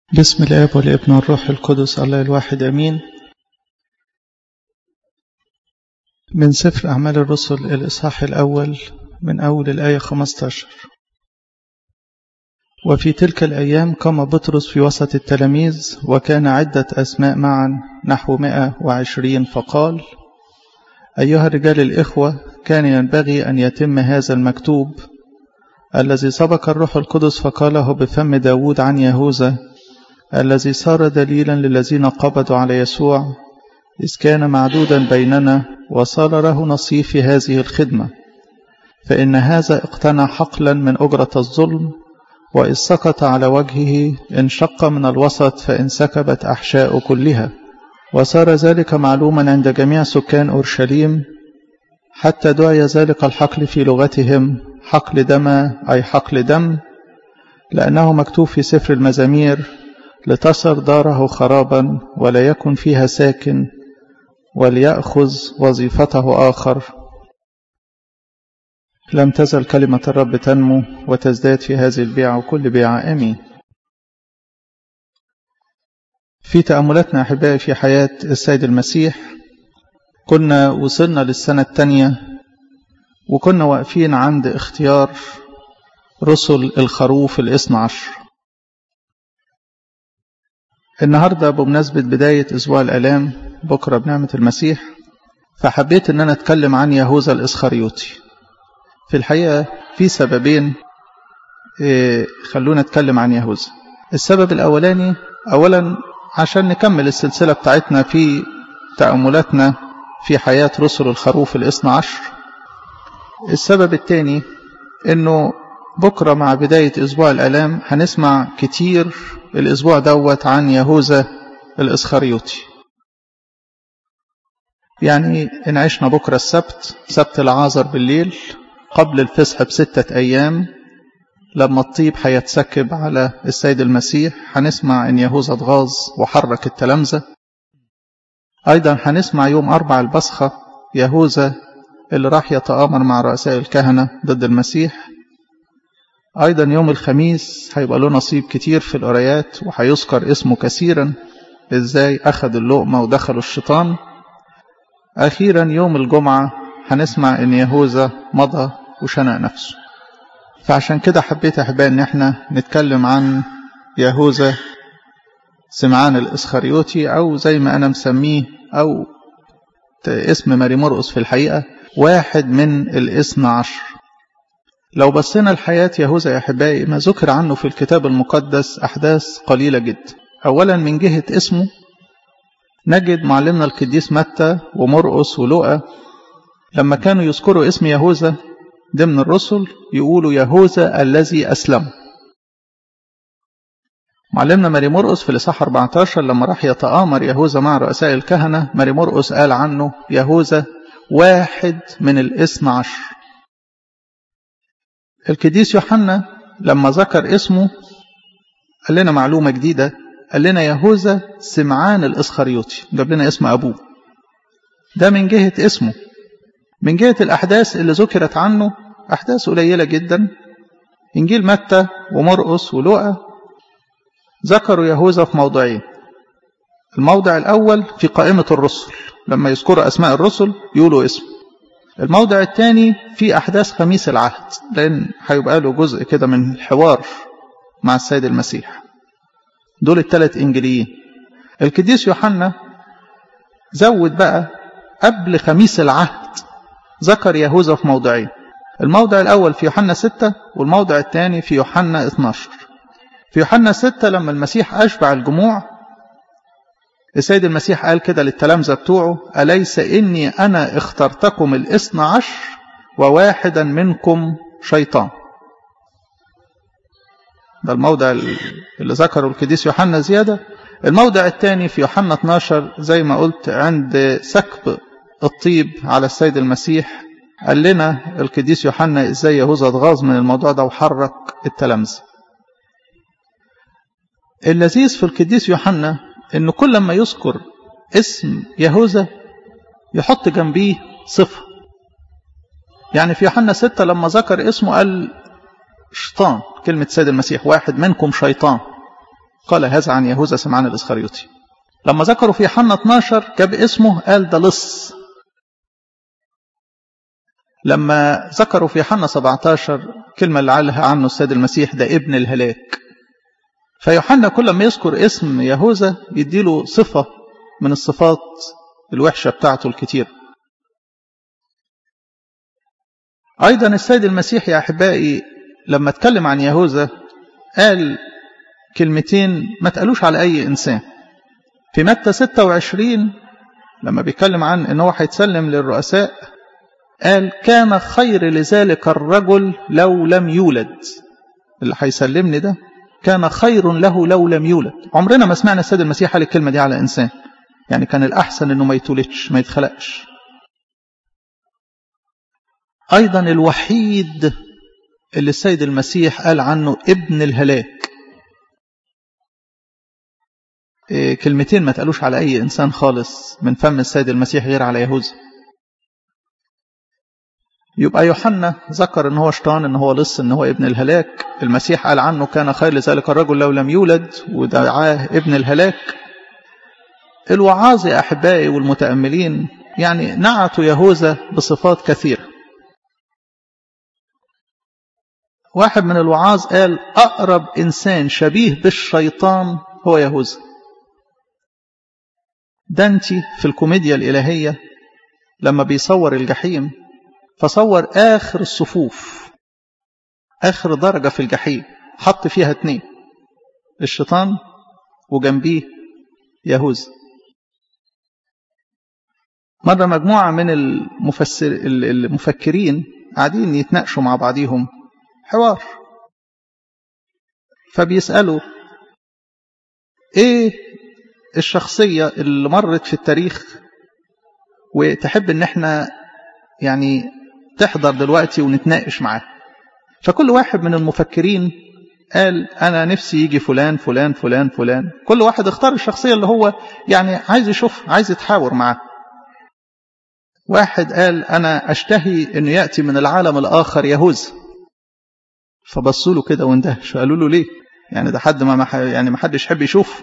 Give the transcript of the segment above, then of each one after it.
بسم الآب والابن والروح القدس الله الواحد أمين. من سفر أعمال الرسل الإصحاح الأول من أول الآية 15. وفي تلك الأيام قام بطرس في وسط التلاميذ وكان عدة أسماء معا نحو 120 فقال: أيها الرجال الإخوة، كان ينبغي أن يتم هذا المكتوب الذي سبق الروح القدس فقاله بفم داود عن يهوذا الذي صار دليلا للذين قبضوا على يسوع، إذ كان معدودا بيننا وصار له نصيب في هذه الخدمة. فإن هذا اقتنع حقلا من أجرة الظلم، وإذ سقط على وجهه انشق من الوسط فانسكبت أحشاء كلها. وصار ذلك معلوما عند جميع سكان أورشليم، حتى دعي ذلك الحقل في لغتهم حقل دم، أي حقل دم، لأنه مكتوب في سفر المزامير: لتصر داره خرابا ولا يكن فيها ساكن، وليأخذ وظيفته آخر. لم تزل كلمة الرب تنمو وتزداد في هذه البيعة وكل بيعة. آمين. في تأملاتنا أحبائي في حياة السيد المسيح كنا وصلنا للسنة الثانية، وكنا واقفين عند اختيار رسل الخروف 12. النهاردة بمناسبة بداية أسبوع الآلام، بكرة بنعمة المسيح، فحبيت أن أنا أتكلم عن يهوذا الإسخريوطي. في الحقيقة في سببين خلونا نتكلم عن يهوذا. السبب الأولاني أولا عشان نكمل السلسلة بتاعتنا في تأملاتنا في حياة رسل الخروف 12. السبب الثاني أنه بكرة مع بداية أسبوع الآلام هنسمع كتير الأسبوع دوت عن يهوذا الإسخريوطي. يعني إن عشنا بكرة السبت، سبت العازر بالليل قبل الفسح ب6 أيام، لما الطيب هيتسكب على السيد المسيح، هنسمع إن يهوذا اتغاظ وحرك التلامذة. أيضا هنسمع يوم 4 البصخة يهوذا اللي راح يتآمر مع رؤساء الكهنة ضد المسيح. أيضا يوم الخميس هيبقى له نصيب كتير في القرايات، وهيذكر اسمه كثيرا إزاي أخذ اللقمة ودخلوا الشيطان. أخيرا يوم الجمعة هنسمع إن يهوذا مضى وشنق نفسه. فعشان كده حبيت أحبائي إن احنا نتكلم عن يهوذا سمعان الإسخريوطي، أو زي ما أنا مسميه، أو اسم ماري مرقس في الحقيقة واحد من 12. لو بصينا لحياة يهوذا يا أحبائي، ما ذكر عنه في الكتاب المقدس أحداث قليلة جدا. أولا من جهة اسمه نجد معلمنا القديس متى ومرقس ولوقا لما كانوا يذكروا اسم يهوذا ضمن الرسل يقولوا يهوذا الذي أسلم. معلمنا ماري مرقس في الإصحاح 14 لما راح يتآمر يهوذا مع رؤساء الكهنة، ماري مرقس قال عنه يهوذا واحد من 12. القديس يوحنا لما ذكر اسمه قال لنا معلومة جديدة، قال لنا يهوذا سمعان الإسخريوطي، جاب لنا اسم أبوه. ده من جهة اسمه. من جهة الأحداث اللي ذكرت عنه أحداث قليلة جدا. إنجيل متى ومرقس ولوقا ذكروا يهوذا في موضعين. الموضع الأول في قائمة الرسل، لما يذكروا أسماء الرسل يقولوا اسمه. الموضع الثاني في أحداث خميس العهد، لأن هيبقى له جزء كده من الحوار مع السيد المسيح. دول ال3 إنجيليين. القديس يوحنا زود بقى قبل خميس العهد، ذكر يهوذا في موضعين. الموضع الأول في يوحنا 6، والموضع الثاني في يوحنا 12. في يوحنا 6 لما المسيح أشبع الجموع، السيد المسيح قال كده للتلامذة بتوعه: أليس إني أنا اخترتكم 12 وواحدا منكم شيطان. ده الموضع اللي ذكره القديس يوحنا زيادة. الموضع الثاني في يوحنا 12 زي ما قلت عند سكب الطيب على السيد المسيح، قال لنا القديس يوحنا ازاي يهوذا اتغاظ من الموضوع ده وحرك التلامذة. اللذيذ في القديس يوحنا انه كل ما يذكر اسم يهوذا يحط جنبيه صفة. يعني في يوحنا 6 لما ذكر اسمه قال شيطان، كلمة سيد المسيح واحد منكم شيطان. قال هذا عن يهوذا سمعان الإسخريوطي. لما ذكروا في يوحنا 12 جاب اسمه قال ده لص. لما ذكروا في يوحنا 17 كلمة اللي قالها عنه السيد المسيح ده ابن الهلاك. فيوحنا كل ما يذكر اسم يهوذا يديله صفة من الصفات الوحشة بتاعته الكتير. أيضا السيد المسيح يا أحبائي لما اتكلم عن يهوذا قال كلمتين ما تقالوش على أي إنسان. في متى 26 لما بيتكلم عن أنه هيتسلم للرؤساء قال كان خير لذلك الرجل لو لم يولد. اللي هيسلمني ده كان خير له لو لم يولد. عمرنا ما سمعنا السيد المسيح قال الكلمة دي على إنسان. يعني كان الأحسن أنه ما يتولدش ما يتخلقش. أيضا الوحيد اللي السيد المسيح قال عنه ابن الهلاك. كلمتين ما تقالوش على أي إنسان خالص من فم السيد المسيح غير على يهوذا. يبقى يوحنا ذكر ان هو شيطان، ان هو لص، ان هو ابن الهلاك. المسيح قال عنه كان خير لذلك الرجل لو لم يولد ودعاه ابن الهلاك. الوعاظ يا أحبائي والمتأملين يعني نعتوا يهوذا بصفات كثيرة. واحد من الوعاظ قال أقرب إنسان شبيه بالشيطان هو يهوذا. دانتي في الكوميديا الإلهية لما بيصور الجحيم فصور آخر الصفوف، آخر درجة في الجحيم، حط فيها 2، الشيطان وجنبيه يهوذا. مرة مجموعة من المفكرين قاعدين يتناقشوا مع بعضهم حوار، فبيسألوا ايه الشخصية اللي مرت في التاريخ وتحب ان احنا يعني تحضر دلوقتي ونتناقش معاه. فكل واحد من المفكرين قال انا نفسي يجي فلان فلان فلان فلان. كل واحد اختار الشخصية اللي هو يعني عايز يشوف، عايز يتحاور معاه. واحد قال انا اشتهي انه يأتي من العالم الاخر يهوذا. فبصوا له كده واندهش، قالوا له ليه؟ يعني ده حد ما حدش يحب يشوف.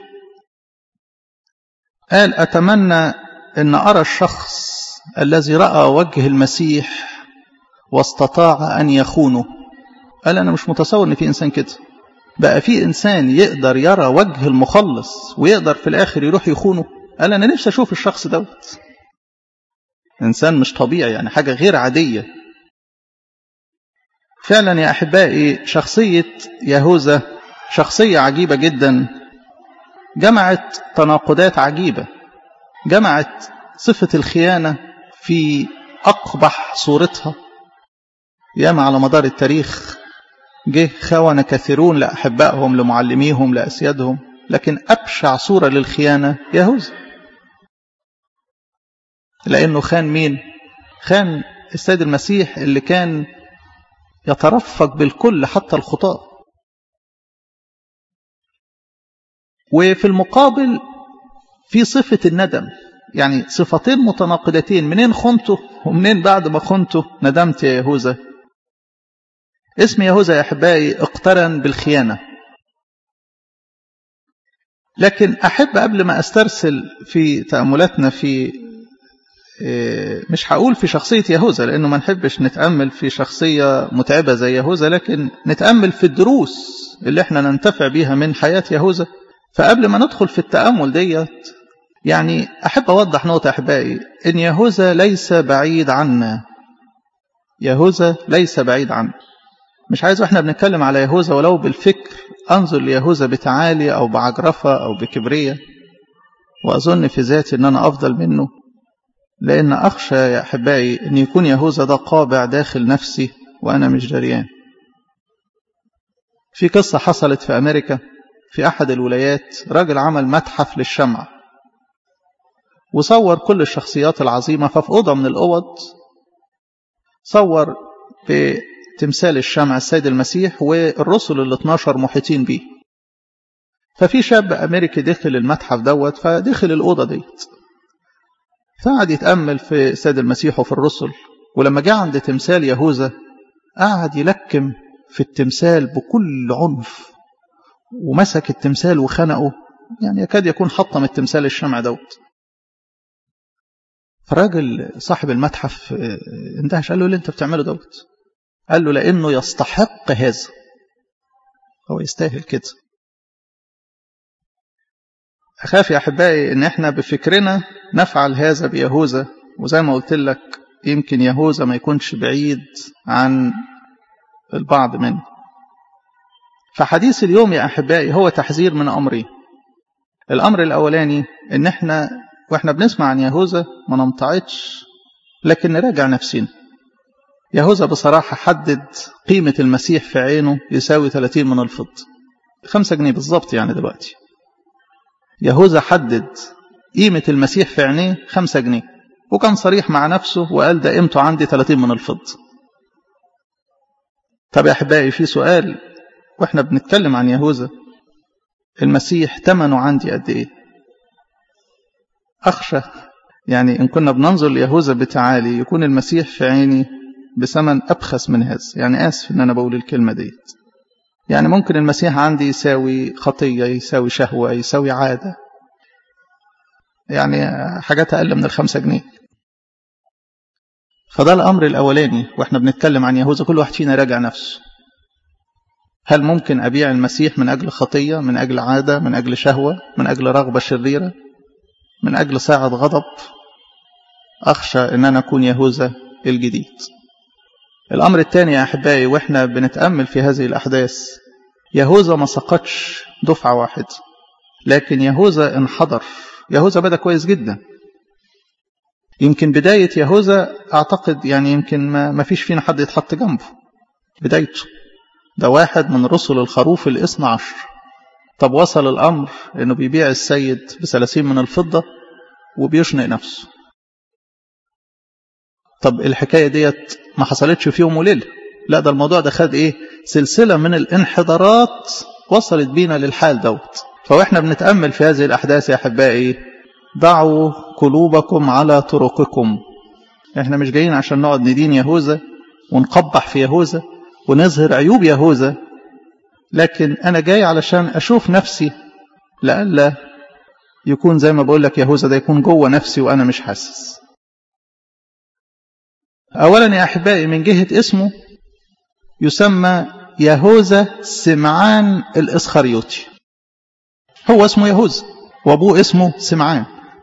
قال اتمنى ان ارى الشخص الذي رأى وجه المسيح واستطاع ان يخونه. قال انا مش متصور ان في انسان كده، بقى في انسان يقدر يرى وجه المخلص ويقدر في الاخر يروح يخونه. قال انا نفسي اشوف الشخص دوت. انسان مش طبيعي، يعني حاجة غير عادية. فعلا يا أحبائي شخصية يهوذا شخصية عجيبة جدا، جمعت تناقضات عجيبة، جمعت صفة الخيانة في أقبح صورتها. ياما على مدار التاريخ جه خونة كثيرون لأحبائهم لمعلميهم لأسيادهم، لكن أبشع صورة للخيانة يهوذا. لأنه خان مين؟ خان السيد المسيح اللي كان يترفق بالكل حتى الخطاة. وفي المقابل في صفة الندم، يعني صفتين متناقضتين. منين خنته ومنين بعد ما خنته ندمت يا يهوذا. اسم يهوذا يا أحبائي اقترن بالخيانة. لكن أحب قبل ما أسترسل في تأملاتنا في مش هقول في شخصية يهوذا، لأنه ما نحبش نتأمل في شخصية متعبة زي يهوذا، لكن نتأمل في الدروس اللي احنا ننتفع بيها من حياة يهوذا. فقبل ما ندخل في التأمل ديت يعني أحب أوضح نقطة أحبائي، إن يهوذا ليس بعيد عنا. يهوذا ليس بعيد عنا. مش عايز احنا بنتكلم على يهوذا ولو بالفكر أنظر ليهوذا بتعالي أو بعجرفة أو بكبرية وأظن في ذاتي أن أنا أفضل منه، لأن أخشى يا أحبائي أن يكون يهوذا ده قابع داخل نفسي وأنا مش دريان. في قصة حصلت في أمريكا في أحد الولايات، راجل عمل متحف للشمع وصور كل الشخصيات العظيمة. ففي أوضة من الأوض صور بتمثال الشمع السيد المسيح والرسل 12 محيطين به. ففي شاب أمريكي دخل المتحف دوت، فدخل الأوضة ديت فقعد يتأمل في السيد المسيح وفي الرسل. ولما جاء عند تمثال يهوذا قعد يلكم في التمثال بكل عنف ومسك التمثال وخنقه، يعني يكاد يكون حطم التمثال الشمع دوت. فالراجل صاحب المتحف اندهش، قال له اللي انت بتعمله دوت؟ قال له لأنه يستحق هذا، هو يستاهل كده. أخاف يا أحبائي إن إحنا بفكرنا نفعل هذا بيهوذا، وزي ما قلت لك يمكن يهوذا ما يكونش بعيد عن البعض منه. فحديث اليوم يا أحبائي هو تحذير من أمرين. الأمر الأولاني إن إحنا وإحنا بنسمع عن يهوذا ما نمتعضش، لكن نراجع نفسنا. يهوذا بصراحة حدد قيمة المسيح في عينه يساوي 30 من الفضة، 5 جنيه بالضبط. يعني دلوقتي يهوذا حدد قيمة المسيح في عينيه 5 جنيه، وكان صريح مع نفسه وقال ده قيمته عندي 30 من الفضة. طب يا أحبائي في سؤال، وإحنا بنتكلم عن يهوذا، المسيح ثمنه عندي قد إيه؟ أخشى يعني إن كنا بننظر ليهوذا بتعالي يكون المسيح في عيني بثمن أبخس من هذا. يعني آسف إن أنا بقول الكلمة ديت. يعني ممكن المسيح عندي يساوي خطية، يساوي شهوة، يساوي عادة، يعني حاجات أقل من 5 جنيه. فده الأمر الأولاني. وإحنا بنتكلم عن يهوذا كل واحد فينا راجع نفسه. هل ممكن أبيع المسيح من أجل خطية، من أجل عادة، من أجل شهوة، من أجل رغبة شريرة، من أجل ساعة غضب؟ أخشى أن أنا أكون يهوذا الجديد. الأمر الثاني يا أحبائي، وإحنا بنتأمل في هذه الأحداث، يهوذا ما سقطش دفعة واحدة، لكن يهوذا انحدر. يهوذا بدأ كويس جدا. يمكن بداية يهوذا أعتقد يعني يمكن ما فيش فينا حد يتحط جنبه. بدايته ده واحد من رسل الخروف 12. طب وصل الأمر أنه بيبيع السيد ب30 من الفضة وبيشنق نفسه. طب الحكاية ديت ما حصلتش في يوم وليلة، لا ده الموضوع ده خد إيه؟ سلسلة من الانحدارات وصلت بينا للحال دوت. فوإحنا بنتأمل في هذه الأحداث يا أحبائي، ضعوا قلوبكم على طرقكم. إحنا مش جايين عشان نقعد ندين يهوذا ونقبح في يهوذا ونظهر عيوب يهوذا، لكن أنا جاي علشان أشوف نفسي، لألا يكون زي ما بقول لك يهوذا ده يكون جوه نفسي وأنا مش حاسس. أولا يا أحبائي من جهة اسمه يسمى يهوذا سمعان الإسخريوطي. هو اسمه يهوذا وأبوه اسمه سمعان.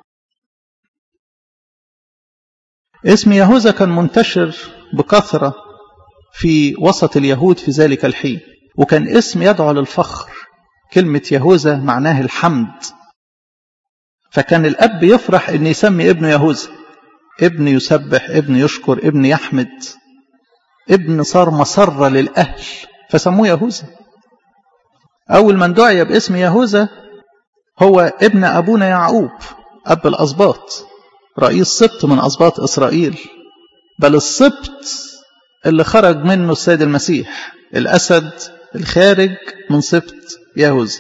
اسم يهوذا كان منتشر بكثرة في وسط اليهود في ذلك الحين، وكان اسم يدعو للفخر. كلمة يهوذا معناه الحمد، فكان الأب يفرح أن يسمي ابنه يهوذا. ابن يسبح، ابن يشكر، ابن يحمد، ابن صار مسرة للأهل، فسموه يهوذا. أول من دعي باسم يهوذا هو ابن أبونا يعقوب، أب الأسباط، رئيس سبط من أسباط إسرائيل، بل السبط اللي خرج منه السيد المسيح، الأسد الخارج من سبط يهوذا.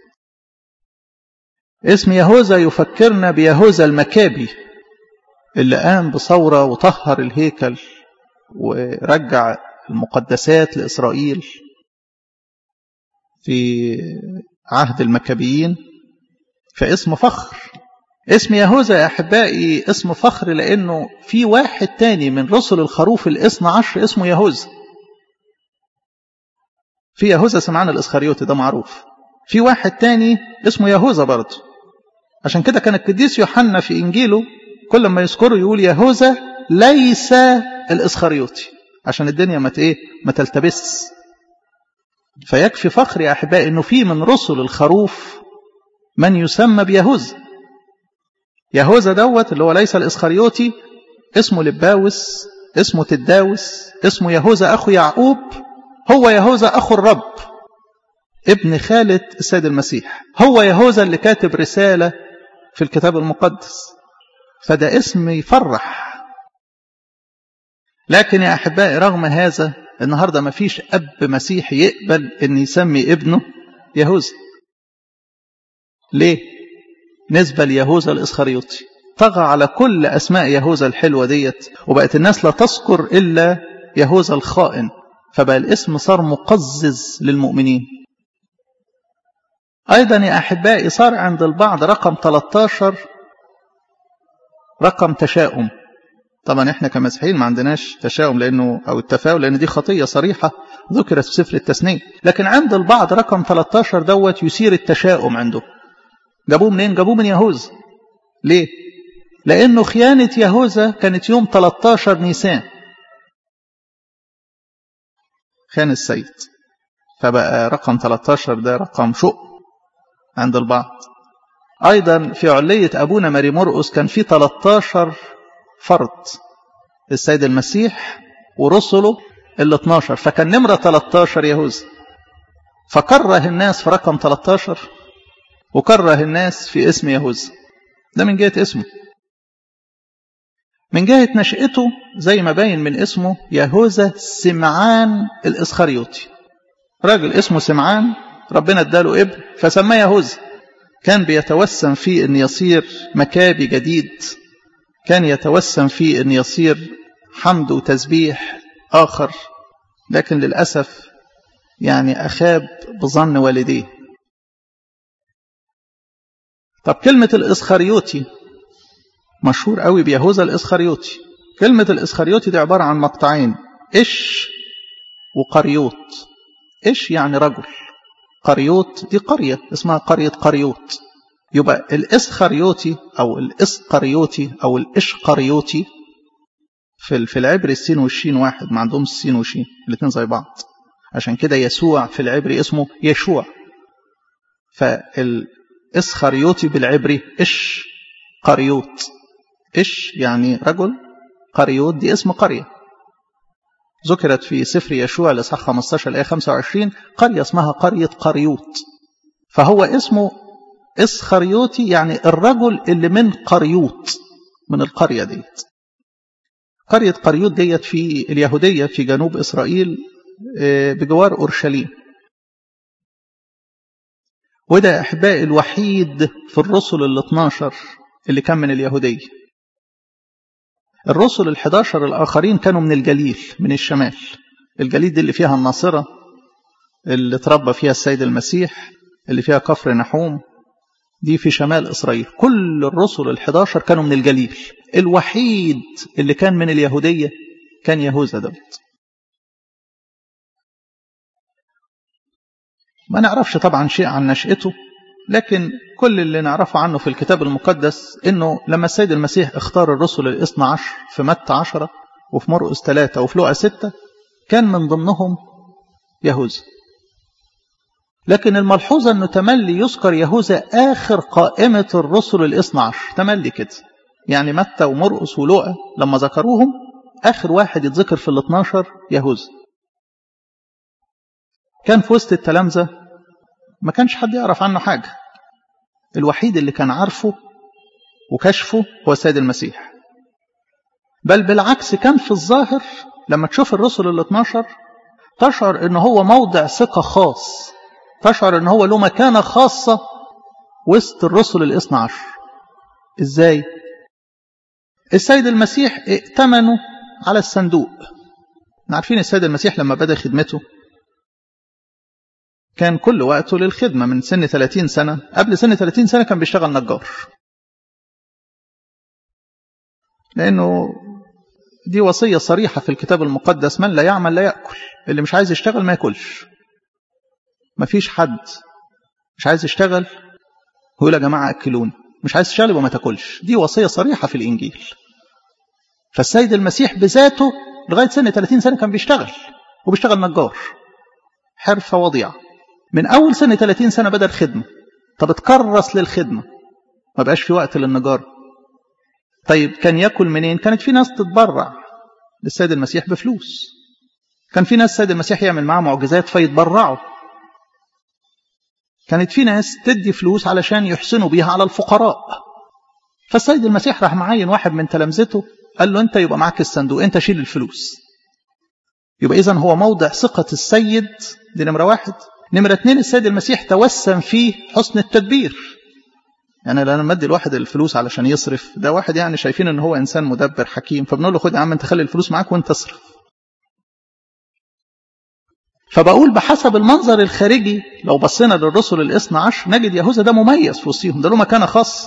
اسم يهوذا يفكرنا بيهوذا المكابي اللي قام بثورة وطهر الهيكل ورجع المقدسات لإسرائيل في عهد المكابيين. فاسم فخر. اسم يهوذا يا أحبائي اسم فخر، لأنه في واحد تاني من رسل الخروف 12 اسمه يهوذا. في يهوذا سمعان الإسخريوطي ده معروف، في واحد تاني اسمه يهوذا برضه. عشان كده كان القديس يوحنا في إنجيله كل ما يذكره يقول يهوذا ليس الإسخريوطي، عشان الدنيا ما تلتبس. فيكفي فخر يا أحبائي إنه في من رسل الخروف من يسمى بيهوذا. يهوذا دوت اللي هو ليس الإسخريوطي اسمه لباوس، اسمه تداوس، اسمه يهوذا أخو يعقوب، هو يهوذا أخو الرب ابن خالة السيد المسيح، هو يهوذا اللي كاتب رسالة في الكتاب المقدس. فده اسم يفرح. لكن يا أحبائي رغم هذا النهاردة ما فيش أب مسيحي يقبل أن يسمي ابنه يهوذا. ليه؟ نسبة ليهوذا الإسخريوطي طغى على كل أسماء يهوذا الحلوة ديت، وبقت الناس لا تذكر إلا يهوذا الخائن، فبقى الاسم صار مقزز للمؤمنين. أيضا يا أحبائي صار عند البعض رقم 13 رقم تشاؤم. طبعا احنا كمسيحيين ما عندناش تشاؤم لأنه أو التفاؤل، لأن دي خطية صريحة ذكرت في سفر التثنية. لكن عند البعض رقم 13 دوت يثير التشاؤم عنده. جابوه منين؟ جابوه من يهوذا. ليه؟ لأنه خيانة يهوذا كانت يوم 13 نيسان، خان السيد، فبقى رقم 13 ده رقم شؤم عند البعض. أيضا في علية أبونا ماري مرقس كان في 13 فرد، السيد المسيح ورسله ال12، فكان نمرة 13 يهوذا. فكره الناس في رقم 13 وكره الناس في اسم يهوذا. ده من جهة اسمه. من جهة نشأته زي ما باين من اسمه يهوذا سمعان الإسخريوطي، راجل اسمه سمعان ربنا اداله ابن فسماه يهوذا. كان بيتوسم فيه أن يصير مكابي جديد، كان يتوسم فيه أن يصير حمد وتسبيح آخر، لكن للأسف يعني أخاب بظن والديه. طب كلمة الإسخريوطي مشهور قوي بيهوذا الإسخريوطي. كلمة الإسخريوطي دي عبارة عن مقطعين، إش وقريوط. إش يعني رجل، قريوط دي قرية اسمها قرية قريوط. يبقى الإسخريوطي أو الإسقريوطي أو الإشقريوطي في العبري السين والشين واحد، ما عندهم السين والشين الاثنين زي بعض، عشان كده يسوع في العبري اسمه يشوع. فالإسخريوطي بالعبري إش قريوط. إش يعني رجل، قريوط دي اسم قرية ذكرت في سفر يشوع الإصحاح 15 الآية 25، قرية اسمها قرية قريوط. فهو اسمه إسخريوطي يعني الرجل اللي من قريوط، من القرية ديت. قرية قريوط ديت في اليهودية في جنوب إسرائيل بجوار أورشليم. وده أحبائي الوحيد في الرسل ال12 اللي كان من اليهودية. الرسل ال11 الآخرين كانوا من الجليل، من الشمال. الجليل دي اللي فيها الناصرة اللي تربى فيها السيد المسيح، اللي فيها كفر نحوم، دي في شمال إسرائيل. كل الرسل ال11 كانوا من الجليل. الوحيد اللي كان من اليهودية كان يهوذا دوت. ما نعرفش طبعا شيء عن نشأته، لكن كل اللي نعرفه عنه في الكتاب المقدس إنه لما السيد المسيح اختار الرسل ال12 في متى 10 وفي مرقس 3 وفي لوقا 6 كان من ضمنهم يهوذا. لكن الملحوظة أنه تملي يذكر يهوذا آخر قائمة الرسل ال12، تملي كده. يعني متى ومرقس ولوقا لما ذكروهم آخر واحد يتذكر في ال12 يهوذا. كان في وسط التلامذة ما كانش حد يعرف عنه حاجة. الوحيد اللي كان عارفه وكشفه هو السيد المسيح. بل بالعكس كان في الظاهر لما تشوف الرسل ال12 تشعر أنه هو موضع ثقة خاص، تشعر أنه هو له مكانة خاصة وسط الرسل ال12. إزاي؟ السيد المسيح ائتمنه على الصندوق. عارفين السيد المسيح لما بدأ خدمته كان كل وقته للخدمة من سن 30 سنة. قبل سن 30 سنة كان بيشتغل نجار، لأنه دي وصية صريحة في الكتاب المقدس، من لا يعمل لا يأكل. اللي مش عايز يشتغل ما يأكلش. ما فيش حد مش عايز يشتغل ويقول يا جماعة أكلوني. مش عايز تشتغل وما تأكلش. دي وصية صريحة في الإنجيل. فالسيد المسيح بذاته لغاية سن 30 سنة كان بيشتغل، وبيشتغل نجار، حرفة وضيعة. من أول سنة 30 سنة بدأ الخدمة. طب اتكرس للخدمة، ما بقاش في وقت للنجار. طيب كان يأكل منين؟ كانت في ناس تتبرع للسيد المسيح بفلوس. كان في ناس السيد المسيح يعمل معاه معجزات فيتبرعوا. كانت في ناس تدي فلوس علشان يحسنوا بيها على الفقراء. فالسيد المسيح راح معين واحد من تلامذته قال له أنت يبقى معك الصندوق، أنت شيل الفلوس. يبقى إذن هو موضع ثقة السيد، دي نمرة واحد. نمرة 2 السيد المسيح توسم فيه حسن التدبير. يعني لما مدي الواحد الفلوس علشان يصرف، ده واحد يعني شايفين ان هو انسان مدبر حكيم، فبنقول له خد يا عم انت خلي الفلوس معاك وانت اصرف. فبقول بحسب المنظر الخارجي لو بصينا للرسل الاثنى عشر نجد يهوذا ده مميز في وسطهم، ده له مكانة خاصة.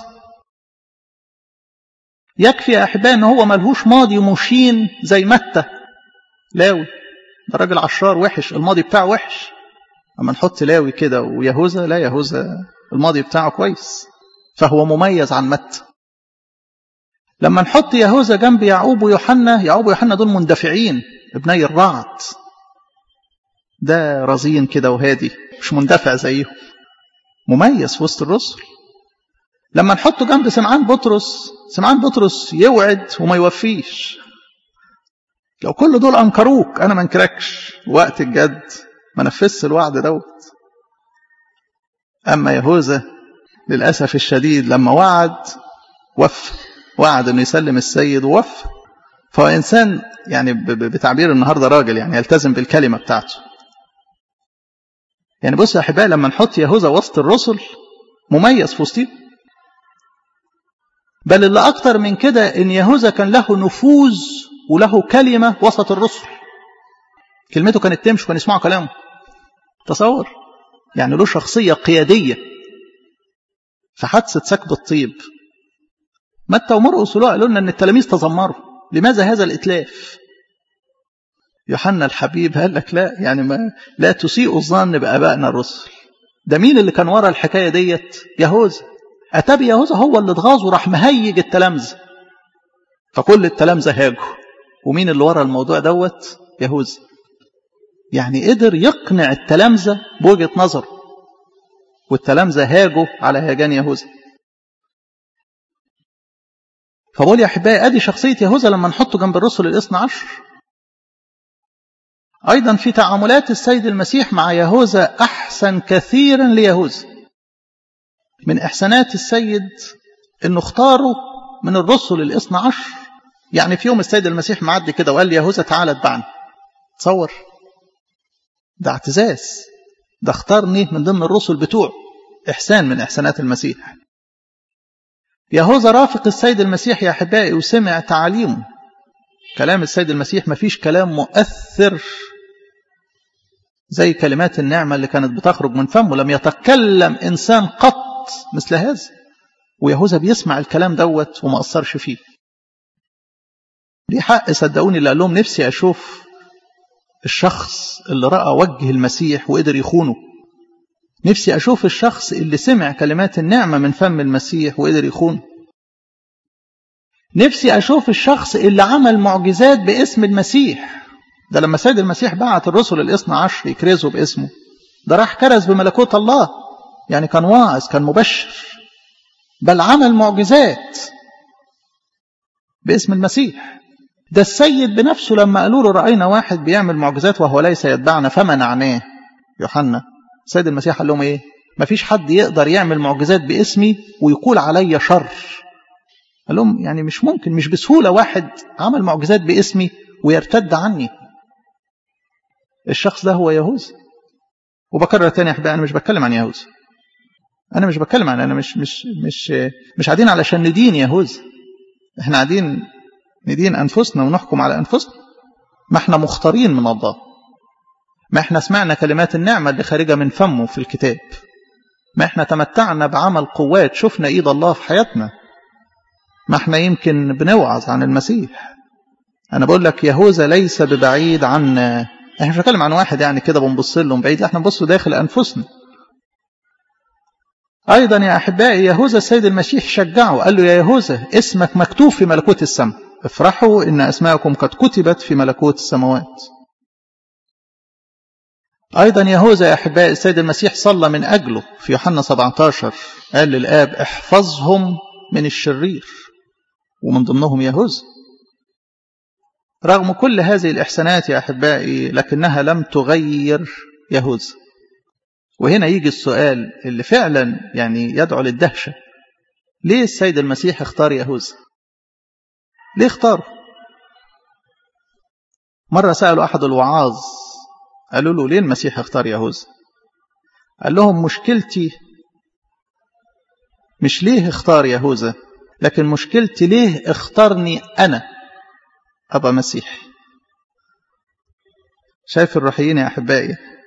يكفي يا أحبائي أنه هو ملهوش ماضي مشين زي متى لاوي، ده راجل عشار وحش، الماضي بتاعه وحش. أما نحط لاوي كده ويهوذا، لا، يهوذا الماضي بتاعه كويس، فهو مميز عن متى. لما نحط يهوذا جنب يعقوب ويوحنا، يعقوب ويوحنا دول مندفعين ابني الرعد، ده رزين كده وهادي مش مندفع زيهم، مميز في وسط الرسل. لما نحطه جنب سمعان بطرس، سمعان بطرس يوعد وما يوفيش. لو كل دول أنكروك أنا ما انكركش، وقت الجد ما نفذش الوعد دوت. أما يهوذا للأسف الشديد لما وعد وفى، وعد أنه يسلم السيد ووفى. فهو إنسان يعني بتعبير النهاردة راجل، يعني يلتزم بالكلمة بتاعته. يعني بص يا أحبائي، لما نحط يهوذا وسط الرسل مميز في وسطهم. بل اللي أكتر من كده إن يهوذا كان له نفوذ وله كلمة وسط الرسل، كلمته كانت تمشي، كان يسمعوا كلامه. تصور يعني له شخصية قيادية. في حادثة سكب الطيب متى ومرقس ولوقا قالوا لنا أن التلاميذ تذمروا، لماذا هذا الإتلاف؟ يوحنا الحبيب قال لك لا، يعني لا تسيئوا الظن بآبائنا الرسل. ده مين اللي كان ورا الحكاية ديت؟ يهوذا. أتى بيهوذا هو اللي اتغاظ وراح مهيج التلامذة، فكل التلامذة هاجوا. ومين اللي ورا الموضوع دوت؟ يهوذا. يعني قدر يقنع التلامذة بوجهة نظره، والتلامذة هاجوا على هيجان يهوذا. فبقول يا أحبائي أدي شخصية يهوذا لما نحطه جنب الرسل الاثنى عشر. أيضا في تعاملات السيد المسيح مع يهوذا أحسن كثيرا ليهوذا. من إحسانات السيد أنه اختاره من الرسل الاثنى عشر. يعني في يوم السيد المسيح معدي كده وقال لي يهوذا تعالى اتبعني. تصور، ده اعتزاز، ده اختارني من ضمن الرسل بتوعه. إحسان من إحسانات المسيح. يهوذا رافق السيد المسيح يا أحبائي وسمع تعاليمه. كلام السيد المسيح ما فيش كلام مؤثر زي كلمات النعمة اللي كانت بتخرج من فمه. لم يتكلم إنسان قط مثل هذا، ويهوذا بيسمع الكلام دوت وما أثرش فيه. دي حق صدقوني اللي قال لهم نفسي أشوف الشخص اللي رأى وجه المسيح وقدر يخونه. نفسي أشوف الشخص اللي سمع كلمات النعمة من فم المسيح وقدر يخونه. نفسي أشوف الشخص اللي عمل معجزات باسم المسيح. ده لما سيد المسيح بعت الرسل الاثنى عشر يكرزوا باسمه، ده راح كرز بملكوت الله، يعني كان واعظ، كان مبشر، بل عمل معجزات باسم المسيح. ده السيد بنفسه لما قالوا له رأينا واحد بيعمل معجزات وهو ليس يتبعنا فمنعناه، يوحنا، السيد المسيح قال لهم ايه؟ مفيش حد يقدر يعمل معجزات باسمي ويقول علي شر. قال لهم يعني مش ممكن، مش بسهولة واحد عمل معجزات باسمي ويرتد عني. الشخص ده هو يهوذا. وبكرر تاني يا أحبائي، أنا مش بتكلم عن يهوذا، أنا مش بتكلم عن، أنا مش قاعدين علشان ندين يهوذا. إحنا قاعدين ندين أنفسنا ونحكم على أنفسنا. ما إحنا مختارين من الله، ما إحنا سمعنا كلمات النعمة اللي خارجة من فمه في الكتاب، ما إحنا تمتعنا بعمل قوات، شفنا إيد الله في حياتنا، ما إحنا يمكن بنوعظ عن المسيح. أنا بقول لك يهوذا ليس ببعيد عنا. إحنا مش بنتكلم عن واحد يعني كده بنبص له من بعيد، إحنا بنبص داخل أنفسنا. أيضا يا أحبائي يهوذا السيد المسيح شجعه، قال له يا يهوذا اسمك مكتوب في ملكوت السماء، افرحوا إن أسماءكم قد كتبت في ملكوت السماوات. أيضا يهوذا يا أحبائي السيد المسيح صلى من أجله في يوحنا 17، قال للآب احفظهم من الشرير، ومن ضمنهم يهوذا. رغم كل هذه الإحسانات يا أحبائي لكنها لم تغير يهوذا. وهنا يجي السؤال اللي فعلا يعني يدعو للدهشة، ليه السيد المسيح اختار يهوذا؟ ليه اختاره؟ مرة سألوا أحد الوعاظ، قالوا له ليه المسيح اختار يهوذا؟ قال لهم مشكلتي مش ليه اختار يهوذا، لكن مشكلتي ليه اختارني أنا أبقى مسيحي. شايف الروحيين يا أحبائي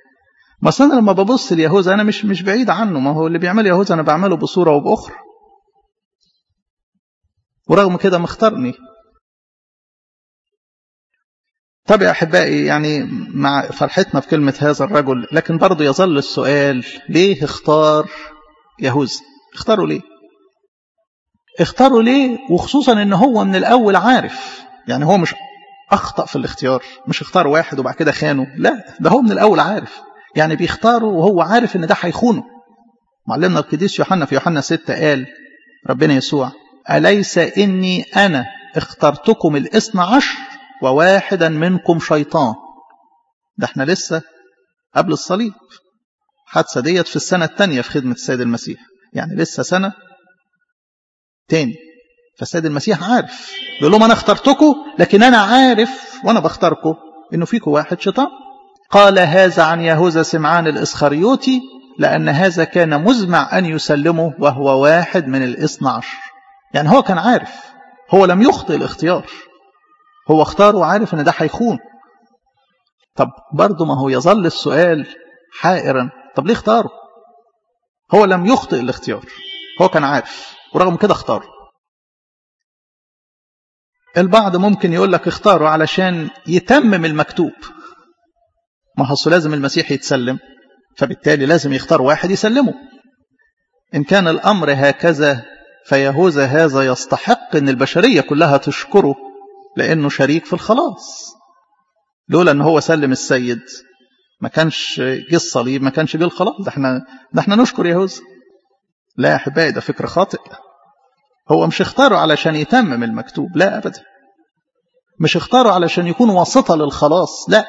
مثلا لما ببص ليهوذا أنا مش بعيد عنه، ما هو اللي بيعمل يهوذا أنا بعمله بصورة وبأخرى، ورغم كده مختارني. طب يا أحبائي، يعني مع فرحتنا بكلمة هذا الرجل، لكن برضو يظل السؤال: ليه اختار يهوذا؟ اختاروا ليه؟ اختاروا ليه؟ وخصوصا ان هو من الأول عارف، يعني هو مش أخطأ في الاختيار، مش اختار واحد وبعد كده خانه، لا، ده هو من الأول عارف، يعني بيختاروا وهو عارف ان ده هيخونه. معلمنا القديس يوحنا في يوحنا 6 قال ربنا يسوع: أليس إني أنا اخترتكم 12 وواحدا منكم شيطان. ده احنا لسه قبل الصليب، حادثة ديت في السنة الثانية في خدمة السيد المسيح، يعني لسه سنة تاني. فالسيد المسيح عارف، بيقول لهم أنا اخترتكم، لكن أنا عارف وأنا بختاركم إنه فيكم واحد شيطان. قال هذا عن يهوذا سمعان الإسخريوطي، لأن هذا كان مزمع أن يسلمه وهو واحد من 12. يعني هو كان عارف، هو لم يخطئ الاختيار، هو اختار وعارف ان ده هيخون. طب برضه ما هو يظل السؤال حائرا: طب ليه اختاره؟ هو لم يخطئ الاختيار، هو كان عارف ورغم كده اختاره. البعض ممكن يقول لك اختاره علشان يتمم المكتوب، ما هو لازم المسيح يتسلم، فبالتالي لازم يختار واحد يسلمه. إن كان الأمر هكذا فيهوذا هذا يستحق أن البشرية كلها تشكره، لأنه شريك في الخلاص. لولا أنه هو سلم السيد ما كانش جه الصليب، ما كانش جه الخلاص. ده احنا نشكر يهوذا. لا يا أحبائي، ده فكر خاطئ. هو مش اختاره علشان يتمم المكتوب، لا أبدا. مش اختاره علشان يكون واسطة للخلاص، لا،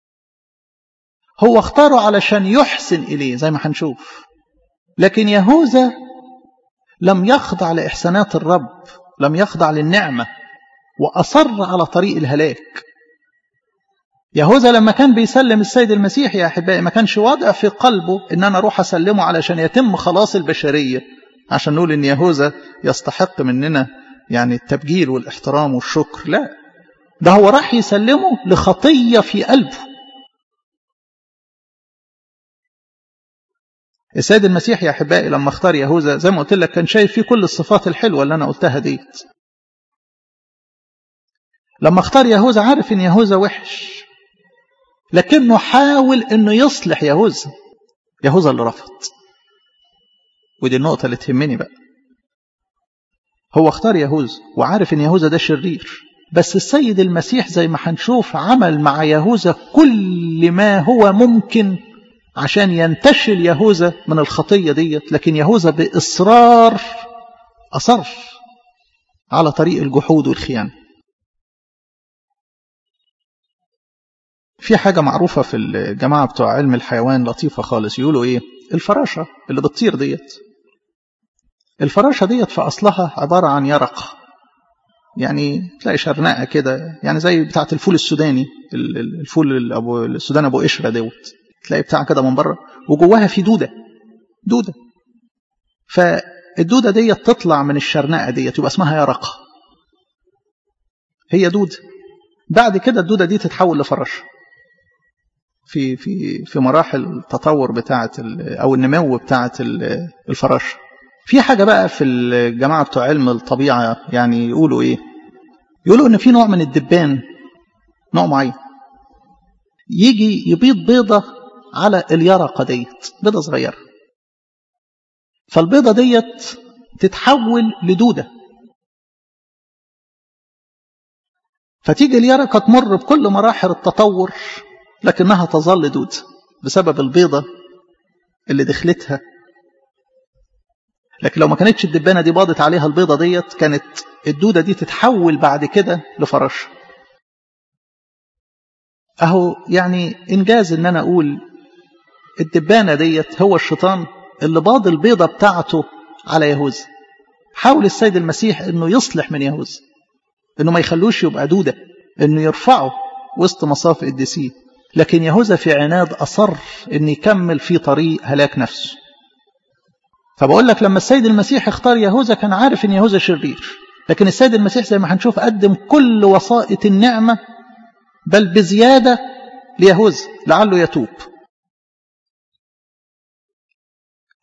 هو اختاره علشان يحسن إليه زي ما هنشوف. لكن يهوذا لم يخضع لإحسانات الرب، لم يخضع للنعمة، وأصر على طريق الهلاك. يهوذا لما كان بيسلم السيد المسيح يا أحبائي ما كانش واضع في قلبه إن أنا أروح أسلمه علشان يتم خلاص البشرية، عشان نقول إن يهوذا يستحق مننا يعني التبجيل والاحترام والشكر، لا، ده هو راح يسلمه لخطية في قلبه. السيد المسيح يا أحبائي لما اختار يهوذا زي ما قلت لك كان شايف فيه كل الصفات الحلوة اللي أنا قلتها ديت. لما اختار يهوذا عارف إن يهوذا وحش، لكنه حاول إنه يصلح يهوذا. يهوذا اللي رفض، ودي النقطة اللي تهمني بقى. هو اختار يهوذا وعارف إن يهوذا ده شرير، بس السيد المسيح زي ما هنشوف عمل مع يهوذا كل ما هو ممكن عشان ينتشل يهوذا من الخطية ديت. لكن يهوذا بإصرار أصر على طريق الجحود والخيانة. في حاجة معروفة في الجماعة بتوع علم الحيوان لطيفة خالص، يقولوا إيه؟ الفراشة اللي بتطير ديت، الفراشة ديت في أصلها عبارة عن يرقة، يعني تلاقي شرنقة كده، يعني زي بتاعة الفول السوداني، الفول السوداني أبو قشرة دوت، تلاقي بتاع كده من بره وجواها في دودة. فالدودة ديت تطلع من الشرنقة ديت يبقى اسمها يرقة، هي دودة. بعد كده الدودة دي تتحول لفراشة في مراحل التطور بتاعة أو النمو بتاعة الفراشة. في حاجة بقى في الجماعة بتوع علم الطبيعة يعني يقولوا إيه؟ يقولوا إن في نوع من الدبان، نوع معين، يجي يبيض بيضة على اليرقة ديت، بيضة صغيرة، فالبيضة ديت تتحول لدودة، فتيجي اليرقة تمر بكل مراحل التطور لكنها تظل دودة بسبب البيضة اللي دخلتها. لكن لو ما كانتش الدبانة دي باضت عليها البيضة ديت كانت الدودة دي تتحول بعد كده لفراشة. أهو يعني إنجاز إن أنا أقول الدبانة ديت هو الشيطان اللي باض البيضة بتاعته على يهوذا. حاول السيد المسيح إنه يصلح من يهوذا، إنه ما يخلوش يبقى دودة، إنه يرفعه وسط مصاف قديسيه. لكن يهوذا في عناد أصر إن يكمل في طريق هلاك نفسه. فبقول لك لما السيد المسيح اختار يهوذا كان عارف إن يهوذا شرير، لكن السيد المسيح زي ما هنشوف قدم كل وسائط النعمة بل بزيادة ليهوذا لعله يتوب.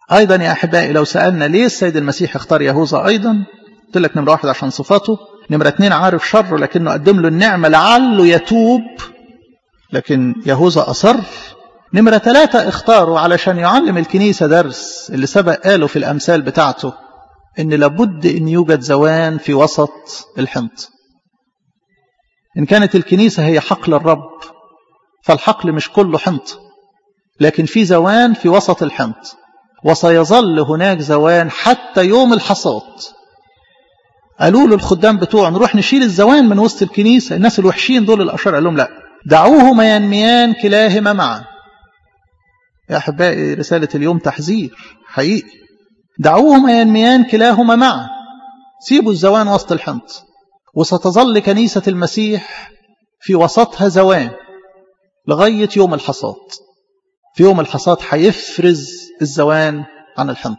أيضا يا أحبائي لو سألنا ليه السيد المسيح اختار يهوذا أيضا، قلت لك نمرة 1 عشان صفاته، نمرة 2 عارف شره لكنه قدم له النعمة لعله يتوب، لكن يهوذا أصر. نمرة 3 اختاره علشان يعلم الكنيسة درس اللي سبق قاله في الأمثال بتاعته، إن لابد أن يوجد زوان في وسط الحنط. إن كانت الكنيسة هي حقل الرب، فالحقل مش كله حنط، لكن في زوان في وسط الحنط، وسيظل هناك زوان حتى يوم الحصاد. قالوا له الخدام بتوعه نروح نشيل الزوان من وسط الكنيسة، الناس الوحشين دول الأشرار، قال لهم لا، دعوهما ينميان كلاهما معا. يا أحبائي رسالة اليوم تحذير حقيقي، دعوهما ينميان كلاهما معا، سيبوا الزوان وسط الحنط، وستظل كنيسة المسيح في وسطها زوان لغاية يوم الحصاد. في يوم الحصاد هيفرز الزوان عن الحنط.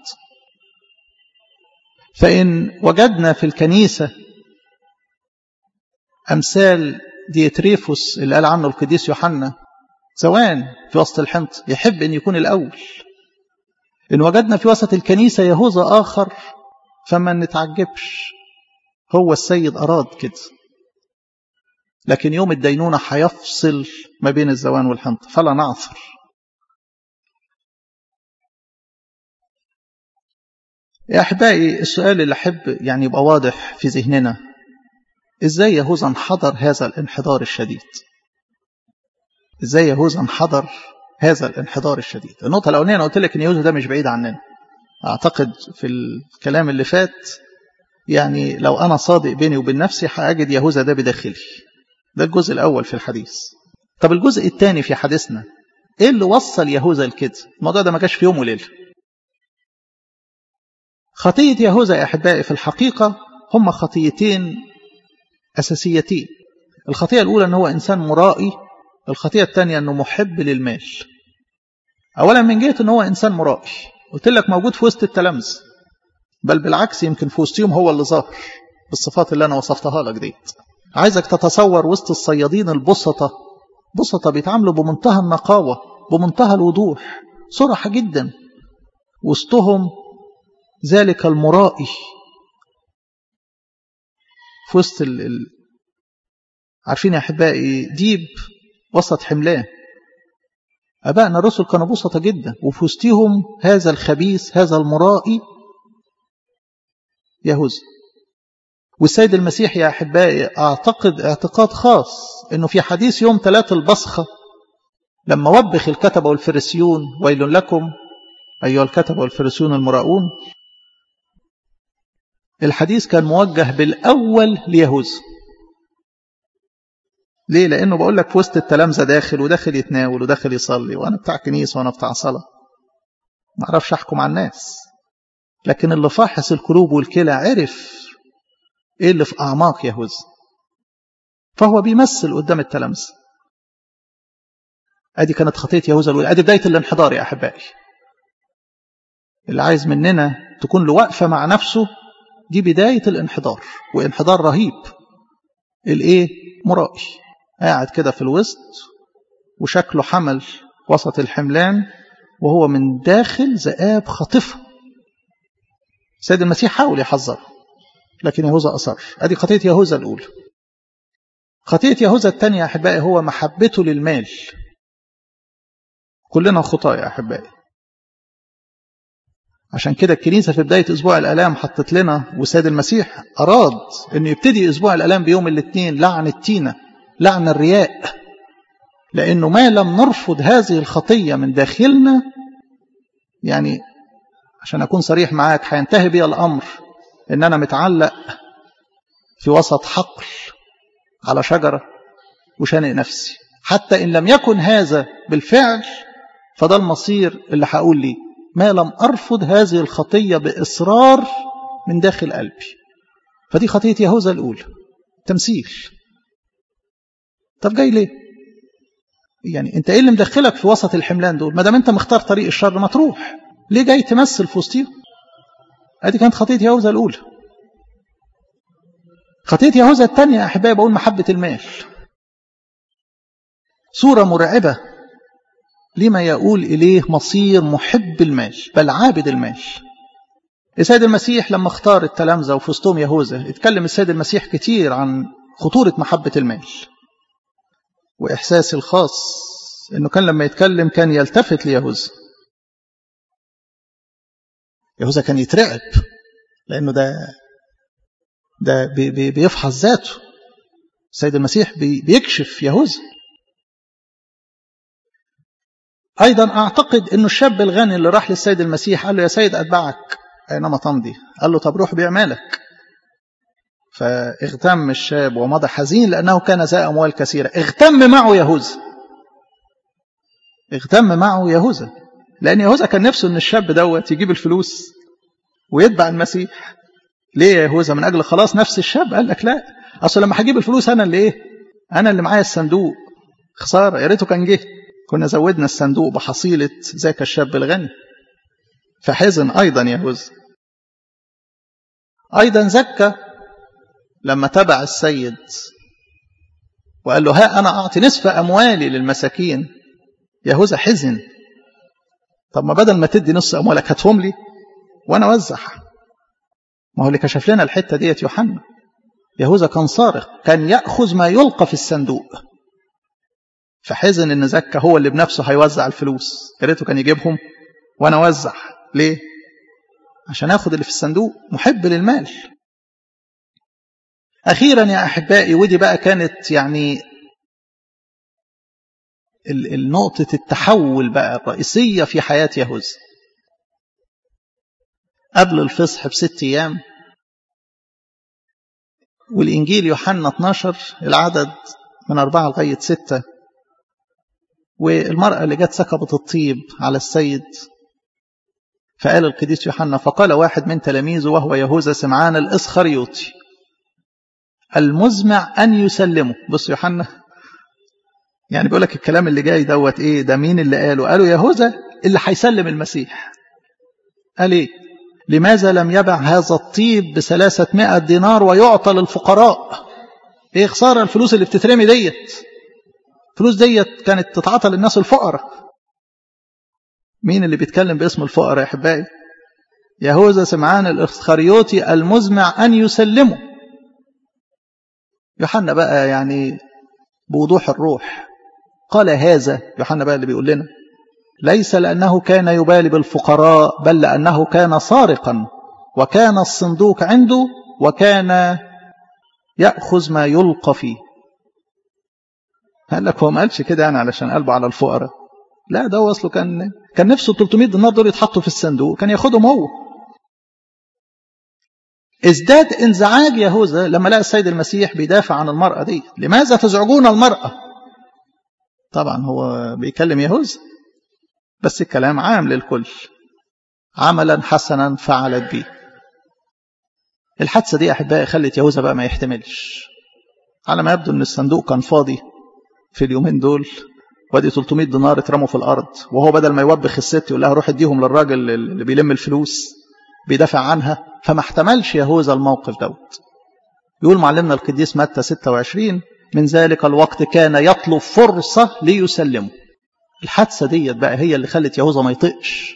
فإن وجدنا في الكنيسة أمثال ديتريفوس اللي قال عنه القديس يوحنا زوان في وسط الحنط، يحب أن يكون الأول. إن وجدنا في وسط الكنيسة يهوذا آخر، فما نتعجبش، هو السيد أراد كده. لكن يوم الدينونة هيفصل ما بين الزوان والحنط، فلا نعثر. يا أحبائي السؤال اللي أحب يعني يبقى واضح في ذهننا، إزاي يهوذا انحدر هذا الانحدار الشديد؟ إزاي يهوذا انحدر هذا الانحدار الشديد؟ النقطة الأولانية أنا قلت لك إن يهوذا ده مش بعيد عننا. أعتقد في الكلام اللي فات يعني لو أنا صادق بيني وبين نفسي هأجد يهوذا ده بداخلي. ده الجزء الأول في الحديث. طب الجزء الثاني في حديثنا، إيه اللي وصل يهوذا لكده؟ الموضوع ده ما جاش في يوم وليلة. خطية يهوذا يا أحبائي في الحقيقة هم خطيتين أساسيتين. الخطية الأولى أنه هو إنسان مرائي، الخطية الثانية أنه محب للمال. أولا من جهة أنه هو إنسان مرائي، قلت لك موجود في وسط التلامذة، بل بالعكس يمكن في وسطهم هو اللي ظاهر بالصفات اللي أنا وصفتها لك ديت. عايزك تتصور وسط الصيادين البسطة، بسطة بيتعاملوا بمنتهى النقاوة بمنتهى الوضوح صرحة جدا، وسطهم ذلك المرائي في وسط عارفين يا أحبائي ديب وسط حملان. أبائنا الرسل كانوا بسطة جدا، وفي وسطهم هذا الخبيث هذا المرائي يهوذا. والسيد المسيح يا أحبائي أعتقد اعتقاد خاص أنه في حديث يوم 3 البصخة لما وبخ الكتبة والفريسيون ويل لكم أيها الكتبة والفريسيون المراؤون، الحديث كان موجه بالأول ليهوذا. ليه؟ لأنه بقول لك في وسط التلامذة داخل وداخل يتناول وداخل يصلي، وأنا بتاع كنيسة وأنا بتاع صلاة، ما أعرفش أحكم على الناس، لكن اللي فاحص القلوب والكلى عرف إيه اللي في أعماق يهوذا، فهو بيمثل قدام التلامذة. أدي كانت خطية يهوذا الأولى، أدي بداية الانحدار يا أحبائي. اللي عايز مننا تكون له وقفة مع نفسه، دي بداية الانحدار، وانحدار رهيب. الإيه؟ مرائي، قاعد كده في الوسط وشكله حمل وسط الحملان، وهو من داخل ذئاب خاطفة. سيد المسيح حاول يحذر لكن يهوذا أصر. أدي خطية يهوذا الأولى. خطية يهوذا الثانية يا أحبائي هو محبته للمال. كلنا خطاة يا أحبائي، عشان كده الكنيسة في بداية أسبوع الآلام حطت لنا، وسيد المسيح أراد أنه يبتدي أسبوع الآلام بيوم الاثنين لعن التينة، لعن الرياء، لأنه ما لم نرفض هذه الخطية من داخلنا، يعني عشان أكون صريح معاك هينتهي بي الأمر إن أنا متعلق في وسط حقل على شجرة وشانق نفسي. حتى إن لم يكن هذا بالفعل فده المصير اللي هقول لي ما لم أرفض هذه الخطية بإصرار من داخل قلبي. فدي خطية يهوذا الأولى، تمثيل. طب جاي ليه؟ يعني انت ايه اللي مدخلك في وسط الحملان دول؟ ما دام انت مختار طريق الشر ما تروح، ليه جاي تمثل في وسطهم؟ ادي كانت خطية يهوذا الأولى. خطية يهوذا الثانية يا أحبائي بقول محبة المال. صورة مرعبة لما يقول إليه مصير محب المال بل عابد المال. السيد المسيح لما اختار التلامذة وفي وسطهم يهوذا، اتكلم السيد المسيح كتير عن خطورة محبة المال. وإحساسي الخاص إنه كان لما يتكلم كان يلتفت ليهوذا. يهوذا كان يترعب لأنه ده بيفحص ذاته. السيد المسيح بيكشف يهوذا. أيضا أعتقد أنه الشاب الغني اللي راح للسيد المسيح قال له يا سيد أتبعك أينما تمضي. قال له طب روح بيع مالك. فاغتم الشاب ومضى حزين لأنه كان ذا أموال كثيرة. اغتم معه يهوذا لأن يهوذا كان نفسه أن الشاب دوت يجيب الفلوس ويتبع المسيح. ليه يا يهوذا؟ من أجل خلاص نفس الشاب. قال لك لا، أصل لما هجيب الفلوس أنا اللي معايا الصندوق. خسارة، يا ريته كان جه، كنا زودنا الصندوق بحصيلة ذاك الشاب الغني. فحزن أيضا يهوذا. أيضا زكى لما تبع السيد وقال له ها أنا أعطي نصف أموالي للمساكين. يهوذا حزن. طب ما بدل ما تدي نصف أموالك هاتهم لي وأنا وزع. ما هو اللي كشف لنا الحتة ديت يوحنا. يهوذا كان صارخ، كان يأخذ ما يلقى في الصندوق. فحزن إن زكى هو اللي بنفسه هيوزع الفلوس. يا ريته كان يجيبهم وأنا وزع. ليه؟ عشان أخذ اللي في الصندوق. محب للمال. أخيرا يا أحبائي، ودي بقى كانت يعني النقطة التحول بقى الرئيسية في حياة يهوذا. قبل الفصح ب6 أيام، والإنجيل يوحنا 12 العدد من 4 لغاية 6، والمرأة اللي جت سكبت الطيب على السيد. فقال القديس يوحنا فقال واحد من تلاميذه وهو يهوذا سمعان الإسخريوطي المزمع أن يسلمه. بص يوحنا يعني بيقول لك الكلام اللي جاي دوت إيه ده؟ مين اللي قاله؟ قالوا يهوذا اللي هيسلم المسيح. قال إيه؟ لماذا لم يبع هذا الطيب ب300 دينار ويعطى للفقراء؟ إيه خسارة الفلوس اللي بتترمي ديت. الفلوس ديت كانت تتعطى للناس الفقراء. مين اللي بيتكلم باسم الفقراء يا أحبائي؟ يهوذا سمعان الإسخريوطي المزمع أن يسلمه. يوحنا بقى يعني بوضوح الروح قال هذا، يوحنا بقى اللي بيقول لنا ليس لأنه كان يبالي بالفقراء بل لأنه كان سارقا وكان الصندوق عنده وكان يأخذ ما يلقى فيه. قال لك هو ما قالش كده يعني علشان قلبه على الفقراء. لا، ده وصله كان نفسه 300 دينار دول يتحطوا في الصندوق كان ياخدهم هو. ازداد انزعاج يهوذا لما لقى السيد المسيح بيدافع عن المرأة دي. لماذا تزعجون المرأة؟ طبعا هو بيكلم يهوذا بس الكلام عام للكل. عملا حسنا فعلت به. الحادثة دي أحبائي خلت يهوذا بقى ما يحتملش. على ما يبدو أن الصندوق كان فاضي في اليومين دول، ودي 300 دينار اترموا في الأرض، وهو بدل ما يوبخ الست يقول لها روح اديهم للراجل اللي بيلم الفلوس بيدافع عنها. فما احتملش يهوذا الموقف دوت. يقول معلمنا القديس متى 26 من ذلك الوقت كان يطلب فرصة ليسلمه. الحادثة ديت بقى هي اللي خلت يهوذا ما يطقش.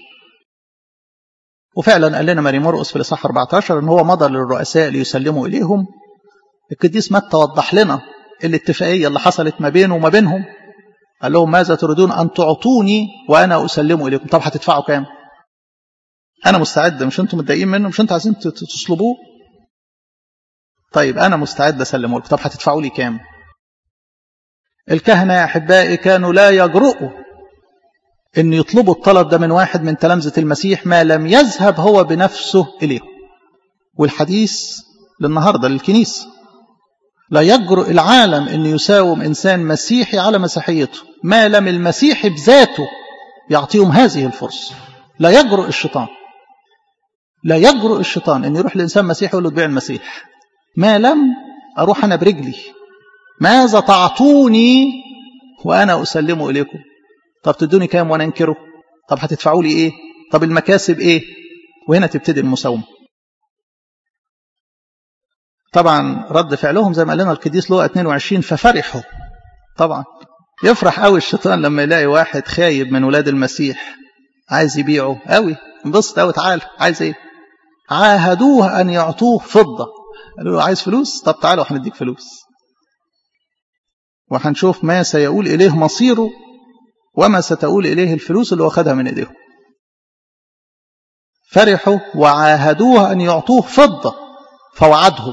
وفعلا قال لنا ماري مرقس في الإصحاح 14 ان هو مضى للرؤساء ليسلموا إليهم. القديس متى وضح لنا الاتفاقية اللي حصلت ما بينه وما بينهم. قال لهم ماذا تريدون أن تعطوني وأنا أسلمه إليكم؟ طب هتدفعوا كام؟ أنا مستعد. مش أنتم متضايقين منه؟ مش أنتم عايزين تصلبوه؟ طيب أنا مستعد أسلمه لكم. طب هتدفعوا لي كام؟ الكهنة يا أحبائي كانوا لا يجرؤوا أن يطلبوا الطلب ده من واحد من تلامذة المسيح ما لم يذهب هو بنفسه إليه. والحديث للنهاردة للكنيسة لا يجرؤ العالم أن يساوم إنسان مسيحي على مسيحيته ما لم المسيح بذاته يعطيهم هذه الفرصة. لا يجرؤ الشيطان، لا يجرؤ الشيطان أن يروح لإنسان مسيحي يقول له تبيع المسيح ما لم أروح أنا برجلي. ماذا تعطوني وأنا أسلمه إليكم؟ طب تدوني كام وأنا أنكره؟ طب هتدفعوا لي إيه؟ طب المكاسب إيه؟ وهنا تبتدي المساومة. طبعا رد فعلهم زي ما قال لنا القديس لوقا 22 ففرحوا. طبعا يفرح قوي الشيطان لما يلاقي واحد خايب من ولاد المسيح عايز يبيعه قوي، انبسط قوي. تعال عايز ايه؟ عاهدوه ان يعطوه فضة. قالوا له عايز فلوس؟ طب تعالوا هنديك فلوس. وهنشوف ما سيقول اليه مصيره وما ستقول اليه الفلوس اللي هو خدها من ايديهم. فرحوا وعاهدوه ان يعطوه فضة فوعدهم.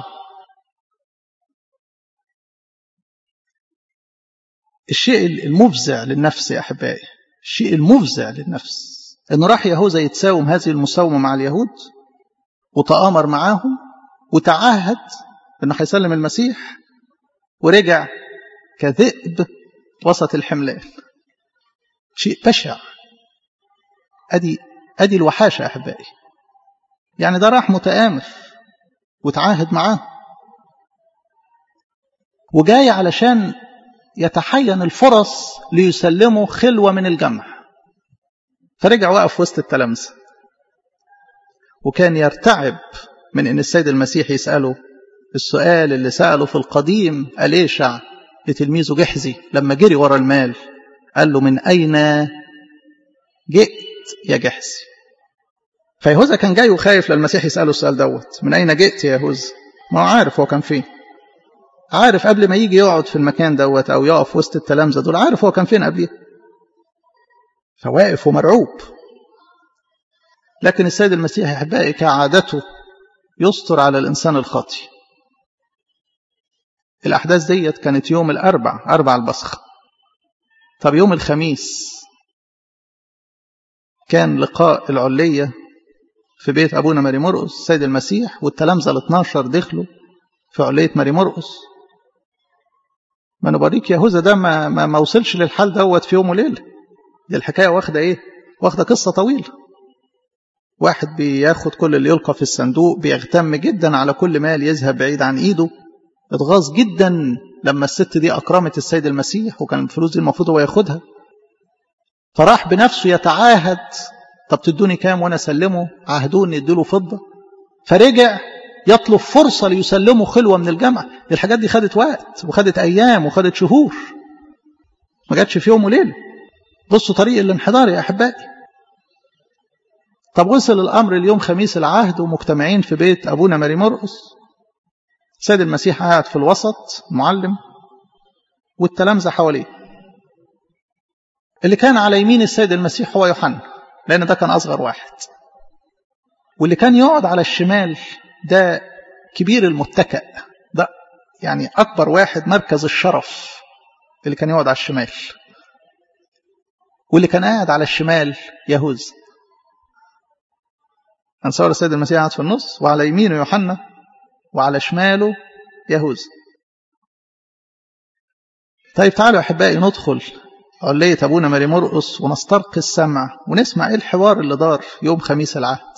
الشيء المفزع للنفس يا أحبائي، الشيء المفزع للنفس أنه راح يهوذا يتساوم هذه المساومة مع اليهود وتآمر معاهم وتعهد أنه هيسلم المسيح، ورجع كذئب وسط الحملان. شيء بشع. أدي الوحاشة يا أحبائي. يعني ده راح متآمر وتعاهد معاه وجاي علشان يتحين الفرص ليسلموا خلوة من الجمع. فرجع وقف وسط التلامذة وكان يرتعب من أن السيد المسيح يسأله السؤال اللي سأله في القديم أليشع لتلميذه جحزي لما جري ورا المال. قال له من أين جئت يا جحزي؟ فيهوذا كان جاي وخايف للمسيح يسأله السؤال دوت، من أين جئت يا يهوذا؟ ما هو عارف هو كان فين، عارف قبل ما يجي يقعد في المكان دوت أو يقف وسط التلامذة دول، عارف هو كان فين قبليه، فواقف ومرعوب. لكن السيد المسيح أحبائي كعادته يستر على الإنسان الخاطئ. الأحداث ديت كانت يوم الأربع، أربع البصخ. طب يوم الخميس كان لقاء العلية في بيت أبونا ماري مرقس. السيد المسيح والتلامذة ال12 دخلوا في علية ماري مرقس. ما نباريك يهوذا ده ما وصلش للحال دوت في يوم وليلة. دي الحكاية واخدة إيه؟ واخدة قصة طويلة. واحد بياخد كل اللي يلقى في الصندوق، بيغتم جدا على كل مال يذهب بعيد عن إيده. اتغاظ جدا لما الست دي أكرمت السيد المسيح وكان الفلوس دي المفروض هو ياخدها، فراح بنفسه يتعاهد. طب تدوني كام وانا اسلمه؟ عهدوني يديله فضة. فرجع يطلب فرصة ليسلمه خلوة من الجمع. الحاجات دي خدت وقت وخدت أيام وخدت شهور، ما جاتش في يوم وليلة. بصوا طريق الانحدار يا أحبائي. طب وصل الأمر اليوم خميس العهد ومجتمعين في بيت أبونا ماري مرقس. سيد المسيح قاعد في الوسط معلم والتلامذة حواليه. اللي كان على يمين السيد المسيح هو يوحنا، لأن ده كان أصغر واحد. واللي كان يقعد على الشمال ده كبير المتكأ، ده يعني أكبر واحد، مركز الشرف، اللي كان يقعد على الشمال. واللي كان قاعد على الشمال يهوذا. هنصور السيد المسيح قاعد في النص، وعلى يمينه يوحنا وعلى شماله يهوذا. طيب تعالوا يا أحبائي ندخل علية أبونا ماري مرقس ونسترقي السمع ونسمع إيه الحوار اللي دار يوم خميس العهد.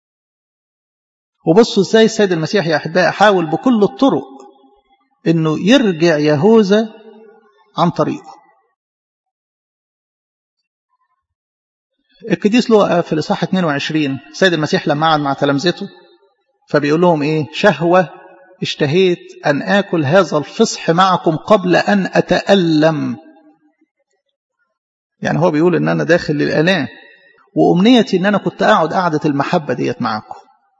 وبصوا إزاي السيد المسيح يا أحبائي حاول بكل الطرق إنه يرجع يهوذا عن طريقه. القديس لوقا في الإصحاح 22 السيد المسيح لما قعد مع تلامذته فبيقول لهم إيه؟ شهوة اشتهيت أن آكل هذا الفصح معكم قبل أن أتألم. يعني هو بيقول إن أنا داخل للآلام، وأمنيتي إن أنا كنت أقعد قعدة المحبة ديت معكم،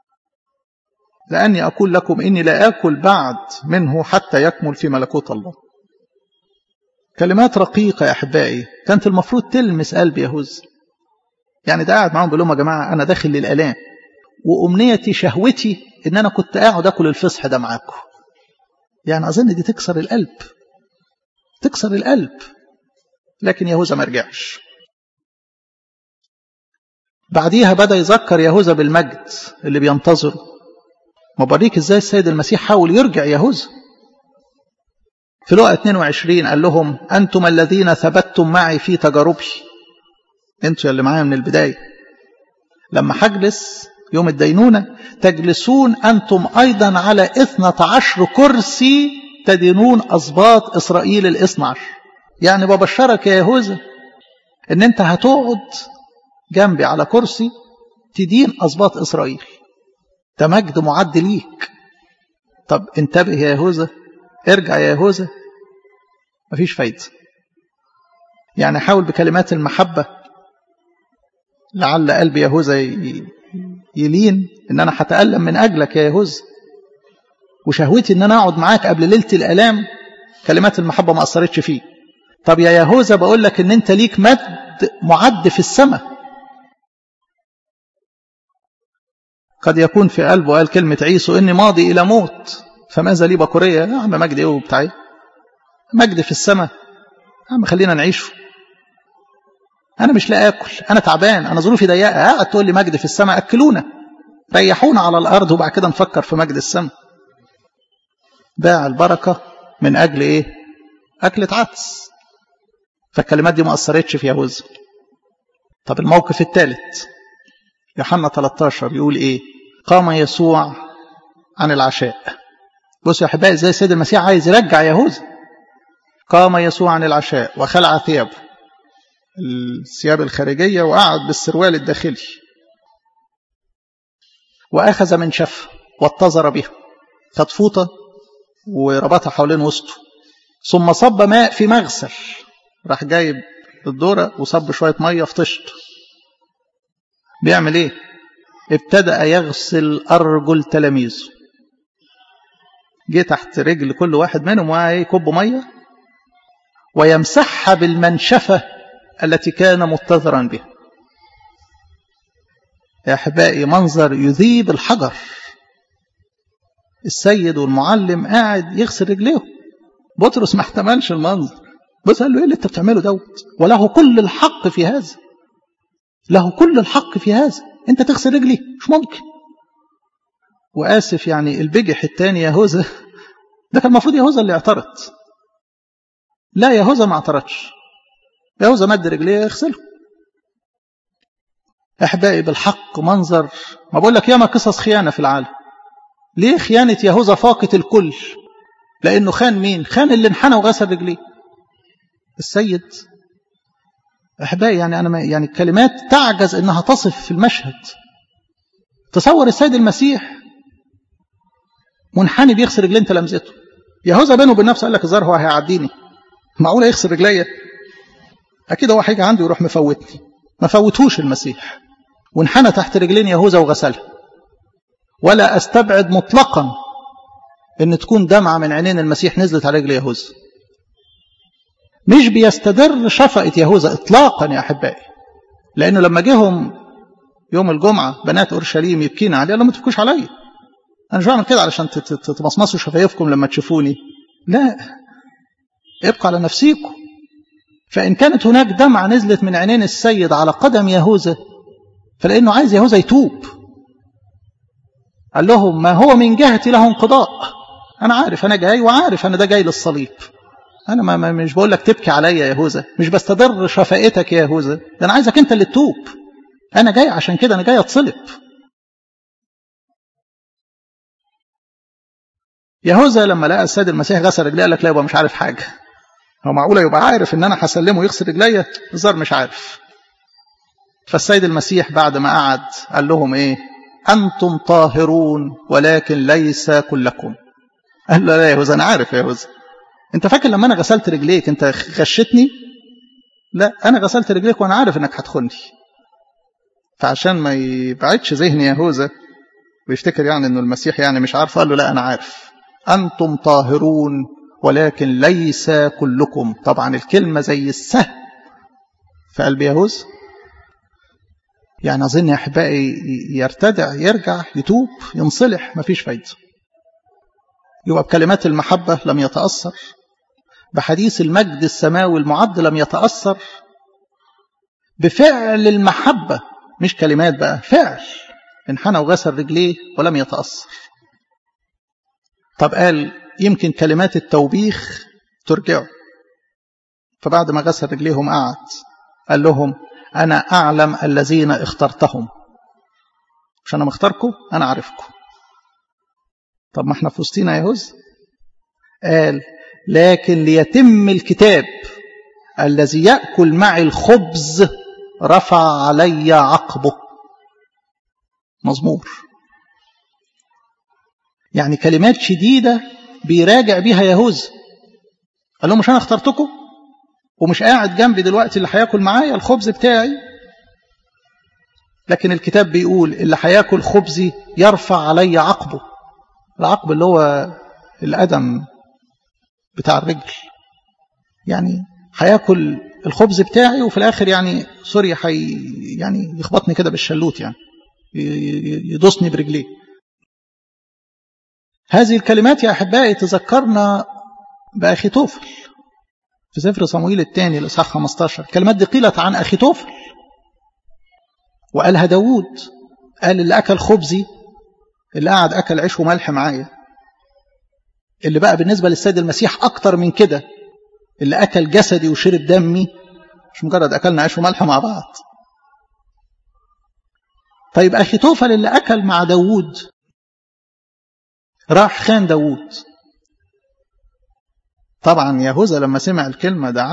لأني أقول لكم إني لا آكل بعد منه حتى يكمل في ملكوت الله. كلمات رقيقة يا أحبائي كانت المفروض تلمس قلب يهوذا. يعني ده قاعد معهم بيقول لهم يا جماعة أنا داخل للآلام، وأمنيتي شهوتي إن أنا كنت أقعد أكل الفصح ده معاكم. يعني أظن دي تكسر القلب، تكسر القلب. لكن يهوذا ما رجعش. بعديها بدأ يذكر يهوذا بالمجد اللي بينتظره. مباريك إزاي السيد المسيح حاول يرجع يهوذا. في لوقا 22 قال لهم أنتم الذين ثبتتم معي في تجاربي. أنتم اللي معايا من البداية. لما هجلس يوم الدينونة تجلسون أنتم أيضا على 12 كرسي تدينون أسباط إسرائيل 12. يعني ببشرك يا يهوذا ان انت هتقعد جنبي على كرسي تدين أسباط إسرائيل. ده مجد معد ليك. طب انتبه يا يهوذا، ارجع يا يهوذا، مفيش فايدة. يعني حاول بكلمات المحبة لعل قلب يهوذا يلين ان انا هتألم من اجلك يا يهوذا، وشهوتي ان انا اقعد معاك قبل ليلة الالام. كلمات المحبة ما اثرتش فيه. طب يا يهوذا بقول لك ان انت ليك مجد معد في السماء. قد يكون في قلبه قال كلمة عيسو اني ماضي الى موت فماذا لي بكورية. يا عم مجد ايه وبتاعي؟ مجد في السماء يا عم، خلينا نعيشه. انا مش لا اكل، انا تعبان، انا ظروفي ضيقه، قاعد تقول لي مجد في السماء؟ اكلونا ريحونا على الارض وبعد كده نفكر في مجد السماء. باع البركه من اجل ايه؟ اكله عدس. فالكلمات دي ما اثرتش في يهوذا. طب الموقف الثالث يوحنا 13 يقول ايه؟ قام يسوع عن العشاء. بصوا يا احبائي ازاي السيد المسيح عايز يرجع يهوذا. قام يسوع عن العشاء وخلع ثيابه، الثياب الخارجيه، وقعد بالسروال الداخلي، واخذ من شفه واتزر بها، خد فوطه وربطها حوالين وسطه، ثم صب ماء في مغسل. راح جايب الدوره وصب شويه ميه في طشت. بيعمل ايه؟ ابتدأ يغسل أرجل تلاميذه. جه تحت رجل كل واحد منهم ويكب ميه ويمسحها بالمنشفة التي كان متذرا بها. يا أحبائي منظر يذيب الحجر. السيد والمعلم قاعد يغسل رجليه. بطرس ما احتملش المنظر، بس قال له ايه اللي انت بتعمله دوت؟ وله كل الحق في هذا، له كل الحق في هذا، انت تغسل رجلي؟ مش ممكن. وآسف يعني البجح الثاني يهوذا، ده كان المفروض يهوذا اللي يعترض. لا، يهوذا ما اعترضش. يهوذا مد رجليه يغسله. احبائي بالحق منظر، ما بقول لك ياما قصص خيانه في العالم. ليه خيانه يهوذا فاقت الكل؟ لانه خان مين؟ خان اللي انحنى وغسل رجليه، السيد. احبائي يعني انا يعني الكلمات تعجز انها تصف في المشهد. تصور السيد المسيح منحني بيغسل رجلين تلامذته. يهوذا بينه وبين نفسه قال لك الظاهر هو هيعديني، معقوله يغسل رجليا؟ اكيد هو هيجي عندي ويروح مفوتني. ما فوتهوش المسيح، وانحنى تحت رجلين يهوذا وغسلها. ولا استبعد مطلقا ان تكون دمعه من عينين المسيح نزلت على رجل يهوذا. مش بيستدر شفقه يهوذا اطلاقا يا احبائي، لانه لما جيهم يوم الجمعه بنات اورشليم يبكين عليه، قال لهم ما تبكوش عليا، انا مش بعمل كده علشان تمصمصوا شفايفكم لما تشوفوني، لا، ابقوا على نفسيكم. فان كانت هناك دمعه نزلت من عينين السيد على قدم يهوذا، فلانه عايز يهوذا يتوب. قال لهم ما هو من جهتي له انقضاء، انا عارف انا جاي، وعارف انا ده جاي للصليب. انا مش بقول لك تبكي عليا يا يهوذا، مش بستدر شفقتك يا يهوذا، ده انا عايزك انت اللي تتوب. انا جاي عشان كده، انا جاي اتصلب. يهوذا لما لقى السيد المسيح غسل رجليه قال لك لا، يبقى مش عارف حاجه. هو معقوله يبقى عارف ان انا هسلمه يغسل رجليا؟ الظاهر مش عارف. فالسيد المسيح بعد ما قعد قال لهم ايه؟ انتم طاهرون ولكن ليس كلكم. قال له لا يا يهوذا، انا عارف يا يهوذا، انت فاكر لما انا غسلت رجليك انت غشتني؟ لا، انا غسلت رجليك وانا عارف انك هتخوني. فعشان ما يبعدش ذهن يهوذا ويفتكر يعني انه المسيح يعني مش عارف، قال له لا انا عارف، انتم طاهرون ولكن ليس كلكم. طبعا الكلمه زي السهم في قلب يهوذا. يعني اظن يا احبائي يرتدع، يرجع، يتوب، ينصلح، مفيش فايده. يبقى بكلمات المحبه لم يتاثر، بحديث المجد السماوي المعد لم يتاثر، بفعل المحبه مش كلمات بقى، فعل، انحنى وغسل رجليه ولم يتاثر. طب قال يمكن كلمات التوبيخ ترجعه. فبعد ما غسل رجليهم قعد قال لهم أنا أعلم الذين اخترتهم. مش أنا مختاركم، أنا عارفكم. طب ما احنا في وسطينا يا يهوذا. قال لكن ليتم الكتاب الذي يأكل معي الخبز رفع علي عقبه. مزمور. يعني كلمات شديدة بيراجع بها يهوذا. قال لهم مش أنا اخترتكم، ومش قاعد جنبي دلوقتي اللي هياكل معايا الخبز بتاعي، لكن الكتاب بيقول اللي هياكل خبزي يرفع علي عقبه. العقب اللي هو القدم بتاع الرجل، يعني هياكل الخبز بتاعي وفي الآخر يعني سوري يعني يخبطني كده بالشلوت، يعني يدوسني برجليه. هذه الكلمات يا أحبائي تذكرنا بأخيتوفل في سفر صموئيل الثاني الإصحاح 15. الكلمات دي قيلت عن أخيتوفل وقالها داود، قال اللي أكل خبزي، اللي قاعد أكل عيش وملح معايا، اللي بقى بالنسبة للسيد المسيح أكتر من كده، اللي أكل جسدي وشرب دمي، مش مجرد أكلنا عيش وملح مع بعض. طيب أخيتوفل اللي أكل مع داود راح خان داود. طبعا يهوذا لما سمع الكلمة ده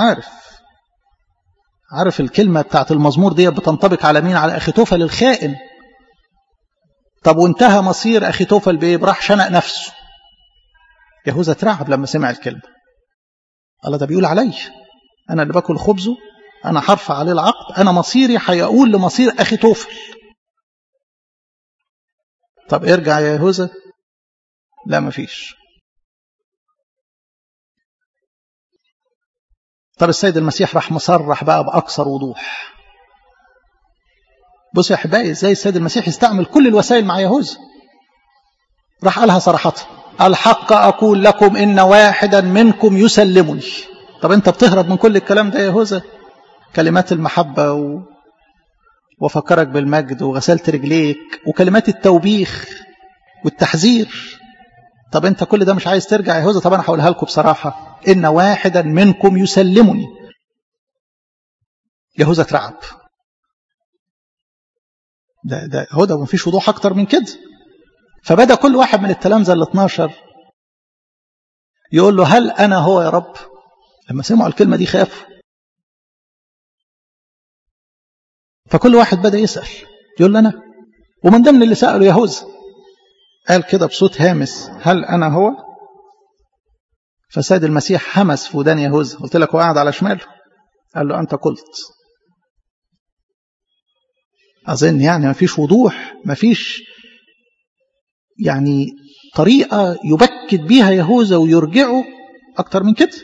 عارف الكلمة بتاعت المزمور دي بتنطبق على مين؟ على أخيتوفل الخائن. طب وانتهى مصير أخيتوفل بإيه؟ راح شنق نفسه. يهوذا اترعب لما سمع الكلمة، الله ده بيقول علي أنا اللي باكل خبزه، أنا هرفع عليه العقد، أنا مصيري هيقول لمصير أخيتوفل. طب ارجع يا يهوذا، لا مفيش. طب السيد المسيح راح مصرح بقى بأكثر وضوح. بصوا يا أحبائي ازاي السيد المسيح يستعمل كل الوسائل مع يهوذا. راح قالها صراحة، الحق أقول لكم إن واحدا منكم يسلمني. طب أنت بتهرب من كل الكلام ده يا يهوذا؟ كلمات المحبة وفكرك بالمجد وغسلت رجليك وكلمات التوبيخ والتحذير. طب أنت كل ده مش عايز ترجع يا يهوذا؟ طب أنا هقولها لكم بصراحة، إن واحدا منكم يسلمني. يهوذا اترعب. ده هو ده، مفيش وضوح أكتر من كده. فبدأ كل واحد من التلامذة ال12 يقول له هل أنا هو يا رب؟ لما سمعوا الكلمة دي خافوا. فكل واحد بدأ يسأل يقول له أنا. ومن ضمن اللي سأله يهوذا قال كده بصوت هامس هل أنا هو؟ فسيد المسيح همس في ودان يهوذا، قلت لك هو قاعد على شماله، قال له أنت قلت. أظن يعني ما فيش وضوح، ما فيش يعني طريقة يبكت بيها يهوذا ويرجعه أكتر من كده.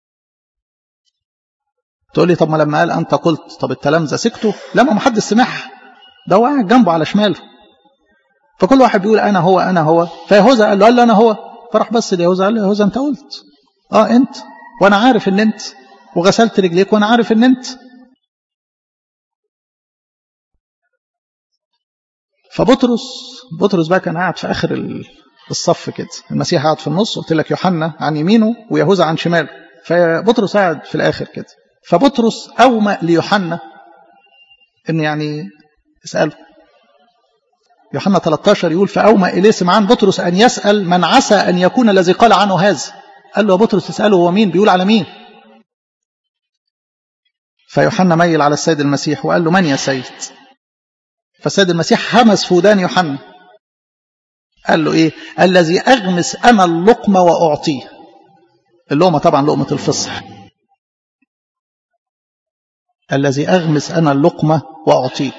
تقول لي طب ما لما قال أنت قلت، طب التلامذة سكتوا؟ لا، ما حد سمعها، ده هو قاعد جنبه على شماله. فكل واحد بيقول أنا هو أنا هو. فيهوذا قال له أنا هو. فراح بس ليهوذا قال له يهوذا أنت قلت. أنت، وأنا عارف إن أنت، وغسلت رجليك وأنا عارف إن أنت. فبطرس بقى كان قاعد في آخر الصف كده، المسيح قاعد في النص، قلت لك يوحنا عن يمينه ويهوذا عن شماله، فبطرس قاعد في الآخر كده. فبطرس أومأ ليوحنا إن يعني اسأله. يوحنا 13 يقول فأومأ إليه سمعان بطرس أن يسأل من عسى أن يكون الذي قال عنه هذا. قال له يا بطرس اسأله هو مين، بيقول على مين. فيوحنا ميل على السيد المسيح وقال له من يا سيد. فالسيد المسيح همس في ودان يوحنا قال له إيه؟ الذي أغمس أنا اللقمة وأعطيه. اللقمة طبعا لقمة الفصح. الذي أغمس أنا اللقمة وأعطيه.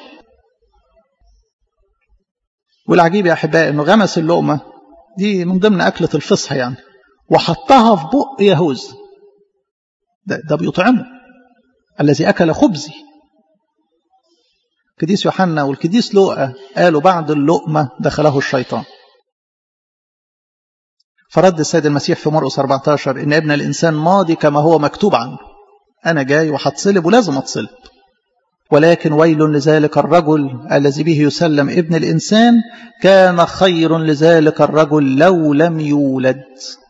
والعجيب يا أحبائي أنه غمس اللقمة دي من ضمن أكلة الفصح يعني، وحطها في بق يهوذا. ده بيطعمه. الذي أكل خبزي. القديس يوحنا والقديس لوقا قالوا بعد اللقمة دخله الشيطان. فرد السيد المسيح في مرقس 14 إن ابن الإنسان ماضي كما هو مكتوب عنه. أنا جاي وهتصلب ولازم أتصلب، ولكن ويل لذلك الرجل الذي به يسلم ابن الإنسان، كان خير لذلك الرجل لو لم يولد.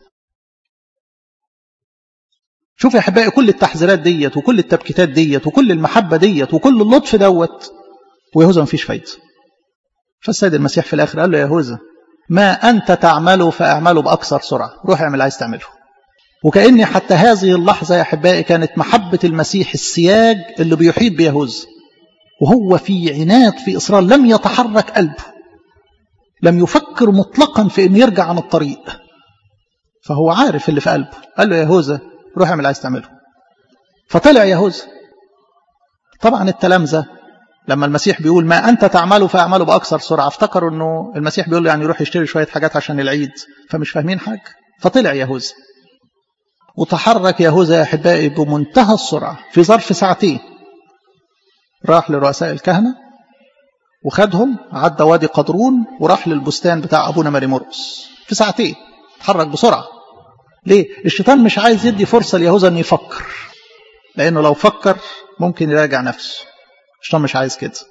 شوف يا أحبائي كل التحذيرات ديت وكل التبكيتات ديت وكل المحبة ديت وكل اللطف دوت، ويهوذا مفيش فايدة. فالسيد المسيح في الآخر قال له يهوذا ما أنت تعمله فأعمله بأكثر سرعة، روح اعمل عايز تعمله. وكأني حتى هذه اللحظة يا أحبائي كانت محبة المسيح السياج اللي بيحيط بيهوذا، وهو في عناد في إصرار، لم يتحرك قلبه، لم يفكر مطلقا في أن يرجع عن الطريق، فهو عارف اللي في قلبه. قال له يهوذا روح اعمل عايز تعمله. فطلع يهوذا. طبعا التلامذة لما المسيح بيقول ما أنت تعمله فأعمله بأكثر سرعة، افتكروا أنه المسيح بيقول له يعني يروح يشتري شوية حاجات عشان العيد، فمش فاهمين حاجة. فطلع يهوذا وتحرك يهوذا يا أحبائي بمنتهى السرعة في ظرف ساعتين. راح لرؤساء الكهنة وخدهم، عدى وادي قدرون وراح للبستان بتاع أبونا ماري مرقس في ساعتين. تحرك بسرعة. ليه؟ الشيطان مش عايز يدي فرصة ليهوذا أن يفكر، لأنه لو فكر ممكن يراجع نفسه. الشيطان مش عايز كده.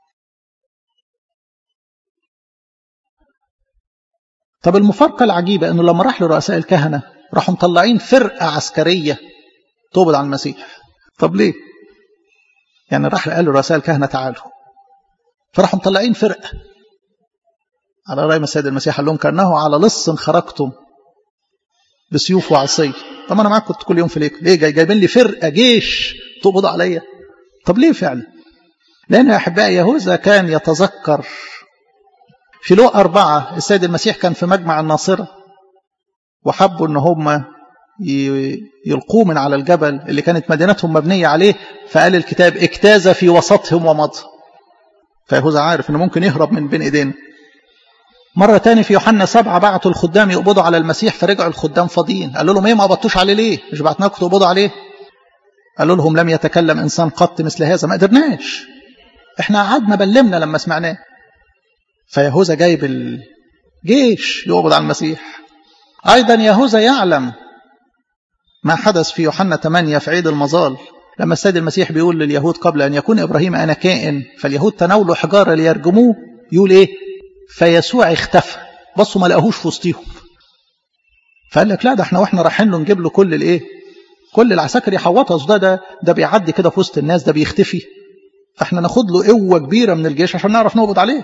طب المفارقة العجيبة أنه لما راح لرؤساء الكهنة راحوا مطلعين فرقة عسكرية تقبض على المسيح. طب ليه؟ يعني راح قال لرؤساء الكهنة تعالوا، فراحوا مطلعين فرقة على رأي السيد المسيح قال لهم كأنه على لص خرجتم بسيوف وعصي. طب أنا معاك كنت كل يوم في ليك، ليه جايبين لي فرقة جيش تقبض عليا؟ طب ليه فعلا؟ لأن يا أحبائي يهوذا كان يتذكر في لوقا 4 السيد المسيح كان في مجمع الناصرة وحبوا أن هم يلقوه من على الجبل اللي كانت مدينتهم مبنية عليه، فقال الكتاب اجتاز في وسطهم ومضى. فيهوذا عارف أنه ممكن يهرب من بين إيدينا. مرة تاني في يوحنا 7 بعتوا الخدام يقبضوا على المسيح، فرجعوا الخدام فاضيين. قالوا لهم ايه ما قبضتوش عليه ليه؟ مش بعتناكم تقبضوا عليه؟ قالوا لهم لم يتكلم إنسان قط مثل هذا. ما قدرناش، احنا قعدنا بلمنا لما سمعناه. فيهوذا جايب الجيش يقبض على المسيح. أيضا يهوذا يعلم ما حدث في يوحنا 8 في عيد المظال، لما السيد المسيح بيقول لليهود قبل أن يكون إبراهيم أنا كائن، فاليهود تناولوا حجارة ليرجموه. يقول إيه؟ فيسوع اختفى، بصوا ما لقاهوش في وسطيهم. فقال لك لا، ده احنا واحنا رايحين له نجيب له كل الايه، كل العساكر يحوطها، ده بيعدي كده في وسط الناس، ده بيختفي، فاحنا ناخد له قوه كبيره من الجيش عشان نعرف نقبض عليه.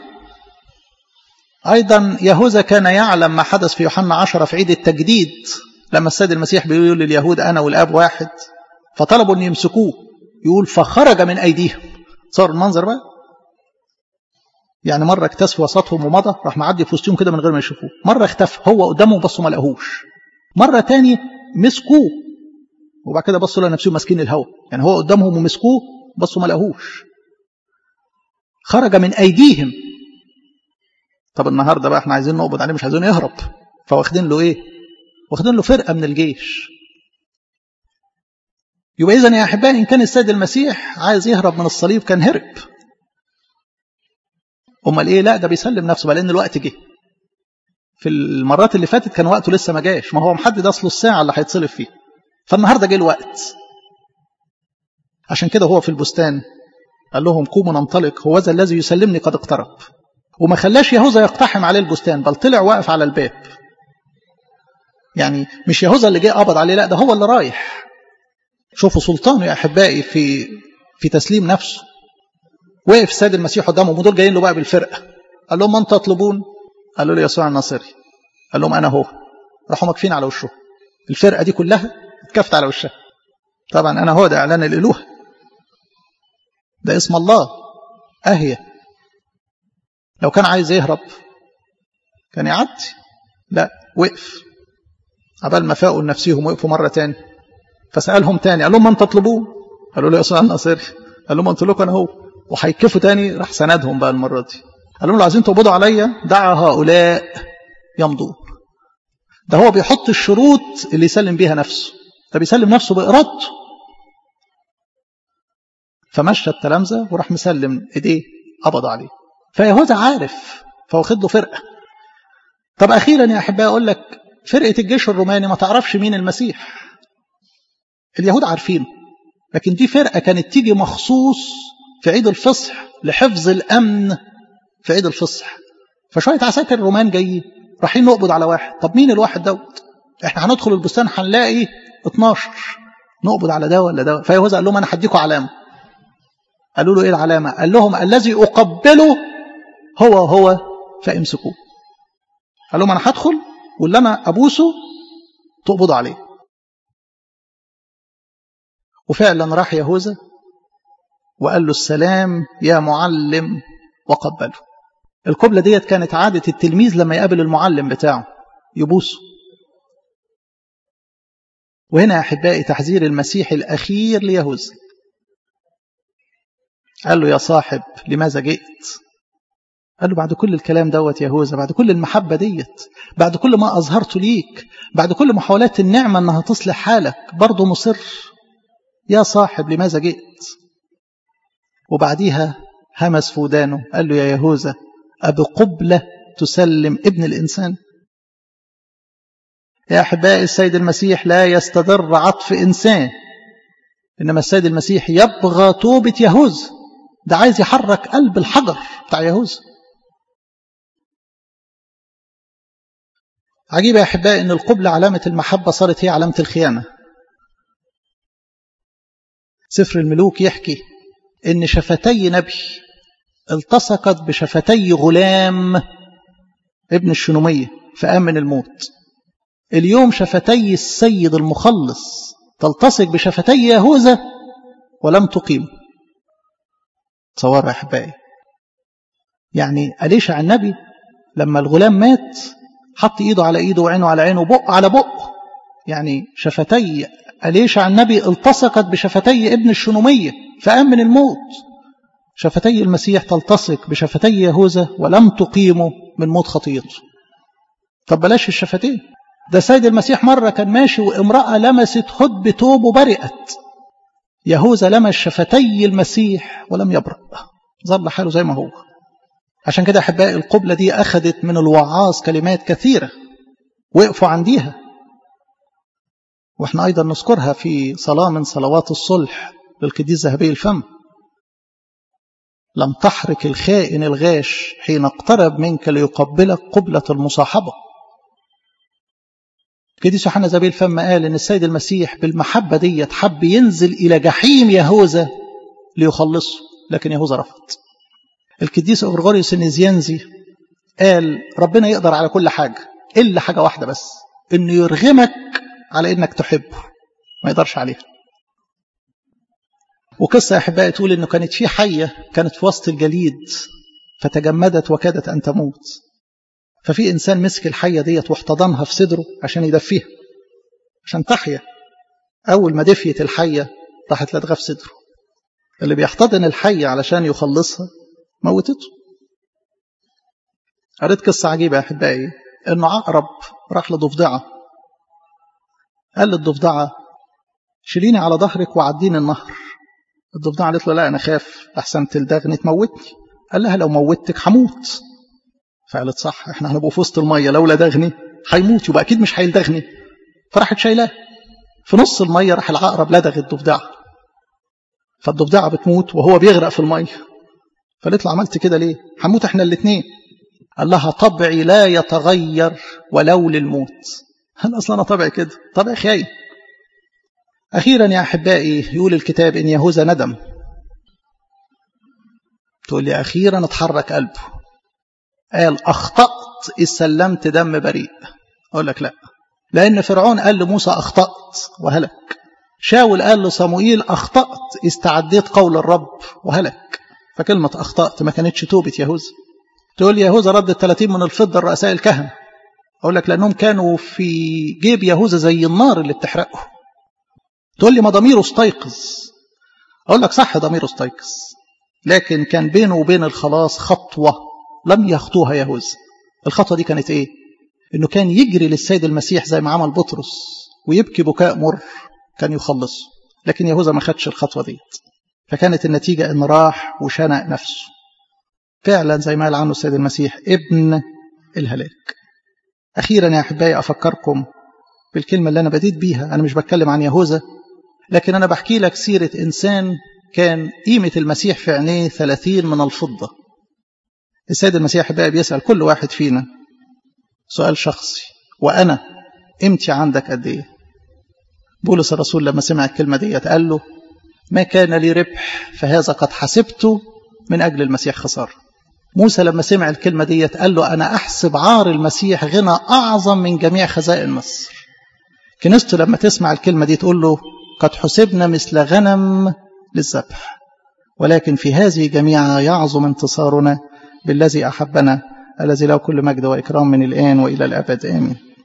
ايضا يهوذا كان يعلم ما حدث في يوحنا 10 في عيد التجديد، لما السيد المسيح بيقول لليهود انا والاب واحد، فطلبوا ان يمسكوه. يقول فخرج من ايديهم. صار المنظر بقى، يعني مرة اكتسف وسطهم ومضى، راح معدي في وسطهم كده من غير ما يشوفوه. مرة اختفى هو قدامهم بصوا ما لقاهوش. مرة تاني مسكوه وبعد كده بصوا لنفسهم ماسكين الهوا، يعني هو قدامهم ومسكوه بصوا ما لقاهوش. خرج من أيديهم. طب النهاردة بقى احنا عايزين نقبض عليه، مش عايزين يهرب، فواخدين له ايه؟ واخدين له فرقة من الجيش. يبقى إذن يا أحبائي إن كان السيد المسيح عايز يهرب من الصليب كان هرب. امال ايه؟ لا ده بيسلم نفسه بقى، لان الوقت جه. في المرات اللي فاتت كان وقته لسه ما جاش، ما هو محدد اصله الساعه اللي هيتصلب فيها، فالنهارده جه الوقت. عشان كده هو في البستان قال لهم قوموا ننطلق، هو ذا الذي يسلمني قد اقترب. وما خلاش يهوذا يقتحم عليه البستان، بل طلع واقف على الباب. يعني مش يهوذا اللي جه قبض عليه، لا ده هو اللي رايح. شوفوا سلطانه يا احبائي في تسليم نفسه. وقف السيد المسيح قدامهم ودول جايين له بقى بالفرقه. قال لهم من تطلبون؟ قالوا له يسوع الناصري. قال لهم انا هو. راحوا مكفين على وشه. الفرقه دي كلها اتكفت على وشها. طبعا انا هو ده اعلان الالوهه، ده اسم الله اهي. لو كان عايز يهرب كان يعدي، لا وقف. عبال ما فاقوا لنفسهم وقفوا مره تاني، فسالهم تاني قال لهم من تطلبون؟ قالوا له يسوع الناصري. قال لهم قلت لكم انا هو. وهيكفوا تاني، راح سندهم بقى المره دي. قال لهم لو عايزين تقبضوا عليا دع هؤلاء يمضون. ده هو بيحط الشروط اللي يسلم بيها نفسه، ده بيسلم نفسه بإرادته. فمشى التلامذة وراح مسلم ايديه، قبض عليه. فيهوذا عارف، فواخد له فرقة. طب أخيرا يا أحبائي أقول لك، فرقة الجيش الروماني ما تعرفش مين المسيح. اليهود عارفين، لكن دي فرقة كانت تيجي مخصوص في عيد الفصح لحفظ الأمن في عيد الفصح. فشوية عساكر الرومان جايين رايحين نقبض على واحد. طب مين الواحد دوت؟ احنا هندخل البستان هنلاقي 12، نقبض على ده ولا ده؟ فيهوذا قال لهم انا هديكم علامه. قالوا له ايه العلامه؟ قال لهم الذي اقبله هو فامسكوه. قال لهم انا هدخل واللي انا ابوسه تقبضوا عليه. وفعلا راح يهوذا وقال له السلام يا معلم وقبله. القبلة ديت كانت عادة التلميذ لما يقابل المعلم بتاعه يبوسه. وهنا يا أحبائي تحذير المسيح الأخير ليهوذا. قال له: يا صاحب لماذا جئت؟ قال له: بعد كل الكلام دوت يهوذا، بعد كل المحبة ديت، بعد كل ما أظهرت ليك، بعد كل محاولات النعمة أنها تصلح حالك، برضو مصر؟ يا صاحب لماذا جئت؟ وبعديها همس في ودانه قال له: يا يهوذا، أبقبلة تسلم ابن الإنسان؟ يا أحبائي السيد المسيح لا يستدر عطف إنسان، إنما السيد المسيح يبغى توبة يهوذا. ده عايز يحرك قلب الحجر بتاع يهوذا. عجيب يا أحبائي إن القبلة علامة المحبة صارت هي علامة الخيانة. سفر الملوك يحكي إن شفتي نبي التصقت بشفتي غلام ابن الشنومية فآمن الموت. اليوم شفتي السيد المخلص تلتصق بشفتي يهوذا ولم تقيم. تصور يا أحبائي، يعني أليشع النبي لما الغلام مات حط إيده على إيده وعينه على عينه وبق على بق، يعني شفتي أليشع النبي التصقت بشفتي ابن الشنومية فآمن الموت. شفتي المسيح تلتصق بشفتي يهوذا ولم تقيمه من موت خطيئته. طب بلاش الشفتين، ده سيد المسيح مرة كان ماشي وامرأة لمست خد ثوب وبرئت. يهوذا لمس شفتي المسيح ولم يبرأ، ظل حاله زي ما هو. عشان كده أحبائي القبلة دي أخذت من الوعاظ كلمات كثيرة وقفوا عنديها، وإحنا أيضا نذكرها في صلاة من صلوات الصلح للقديس ذهبي الفم: لم تحرك الخائن الغاش حين اقترب منك ليقبلك قبلة المصاحبة. القديس يوحنا ذهبي الفم قال إن السيد المسيح بالمحبة دي حب ينزل إلى جحيم يهوذا ليخلصه، لكن يهوذا رفض. القديس غرغوريوس النزيانزي قال ربنا يقدر على كل حاجة إلا حاجة واحدة بس، إنه يرغمك على إنك تحبه، ما يقدرش عليها. وقصة يا أحبائي تقول إنه كانت في حية كانت في وسط الجليد فتجمدت وكادت أن تموت، ففي إنسان مسك الحية ديت واحتضنها في صدره عشان يدفيها عشان تحيا. أول ما دفيت الحية راحت لدغها في صدره. اللي بيحتضن الحية علشان يخلصها موتته. قريت قصة عجيبة يا أحبائي، إنه عقرب راح لضفدعة، قال للضفدعة: شيليني على ظهرك وعديني النهر. الضفدعة قالت له: لا أنا خاف أحسن تلدغني تموتني. قال لها: لو موتك هموت. فقالت: صح، احنا هنبقى في وسط المية، لو لدغني هيموت يبقى أكيد مش هيلدغني. فراحت شايلاه في نص المية، راح العقرب لدغ الضفدعة، فالضفدعة بتموت وهو بيغرق في المية. فقالت له: عملت كده ليه؟ هنموت احنا الاثنين. قال لها: طبعي لا يتغير ولو للموت. هل أصلا أنا طبعي كده؟ طبعي خاين. أخيرا يا أحبائي يقول الكتاب إن يهوذا ندم. تقول لي أخيرا اتحرك قلبه، قال: أخطأت إذ سلمت دم بريء. أقول لك لا، لأن فرعون قال لموسى أخطأت وهلك، شاول قال لصموئيل أخطأت إذ تعديت قول الرب وهلك. فكلمة أخطأت ما كانتش توبة يهوذا. تقول لي يهوذا رد 30 من الفضة لرؤساء الكهنة. أقول لك لأنهم كانوا في جيب يهوذا زي النار اللي بتحرقه. تقول لي ما ضميره استيقظ. أقول لك صح، ضميره استيقظ، لكن كان بينه وبين الخلاص خطوة لم يخطوها يهوذا. الخطوة دي كانت إيه؟ إنه كان يجري للسيد المسيح زي ما عمل بطرس ويبكي بكاء مر كان يخلصه، لكن يهوذا ما خدش الخطوة دي. فكانت النتيجة إن راح وشنق نفسه فعلا زي ما قال عنه السيد المسيح ابن الهلاك. أخيرا يا أحبائي أفكركم بالكلمة اللي أنا بديت بيها. أنا مش بتكلم عن يهوذا، لكن أنا بحكي لك سيرة إنسان كان قيمة المسيح في عينيه 30 من الفضة. السيد المسيح أحبائي بيسأل كل واحد فينا سؤال شخصي: وأنا قيمتي عندك قد إيه؟ بولس الرسول لما سمع الكلمة دي قال له: ما كان لي ربح فهذا قد حسبته من أجل المسيح خسارة. موسى لما سمع الكلمة دي قال له: أنا أحسب عار المسيح غنى أعظم من جميع خزائن مصر. كنيسته لما تسمع الكلمة دي تقول له: قد حسبنا مثل غنم للذبح، ولكن في هذه جميعها يعظم انتصارنا بالذي أحبنا، الذي له كل مجد وإكرام من الآن وإلى الأبد آمين.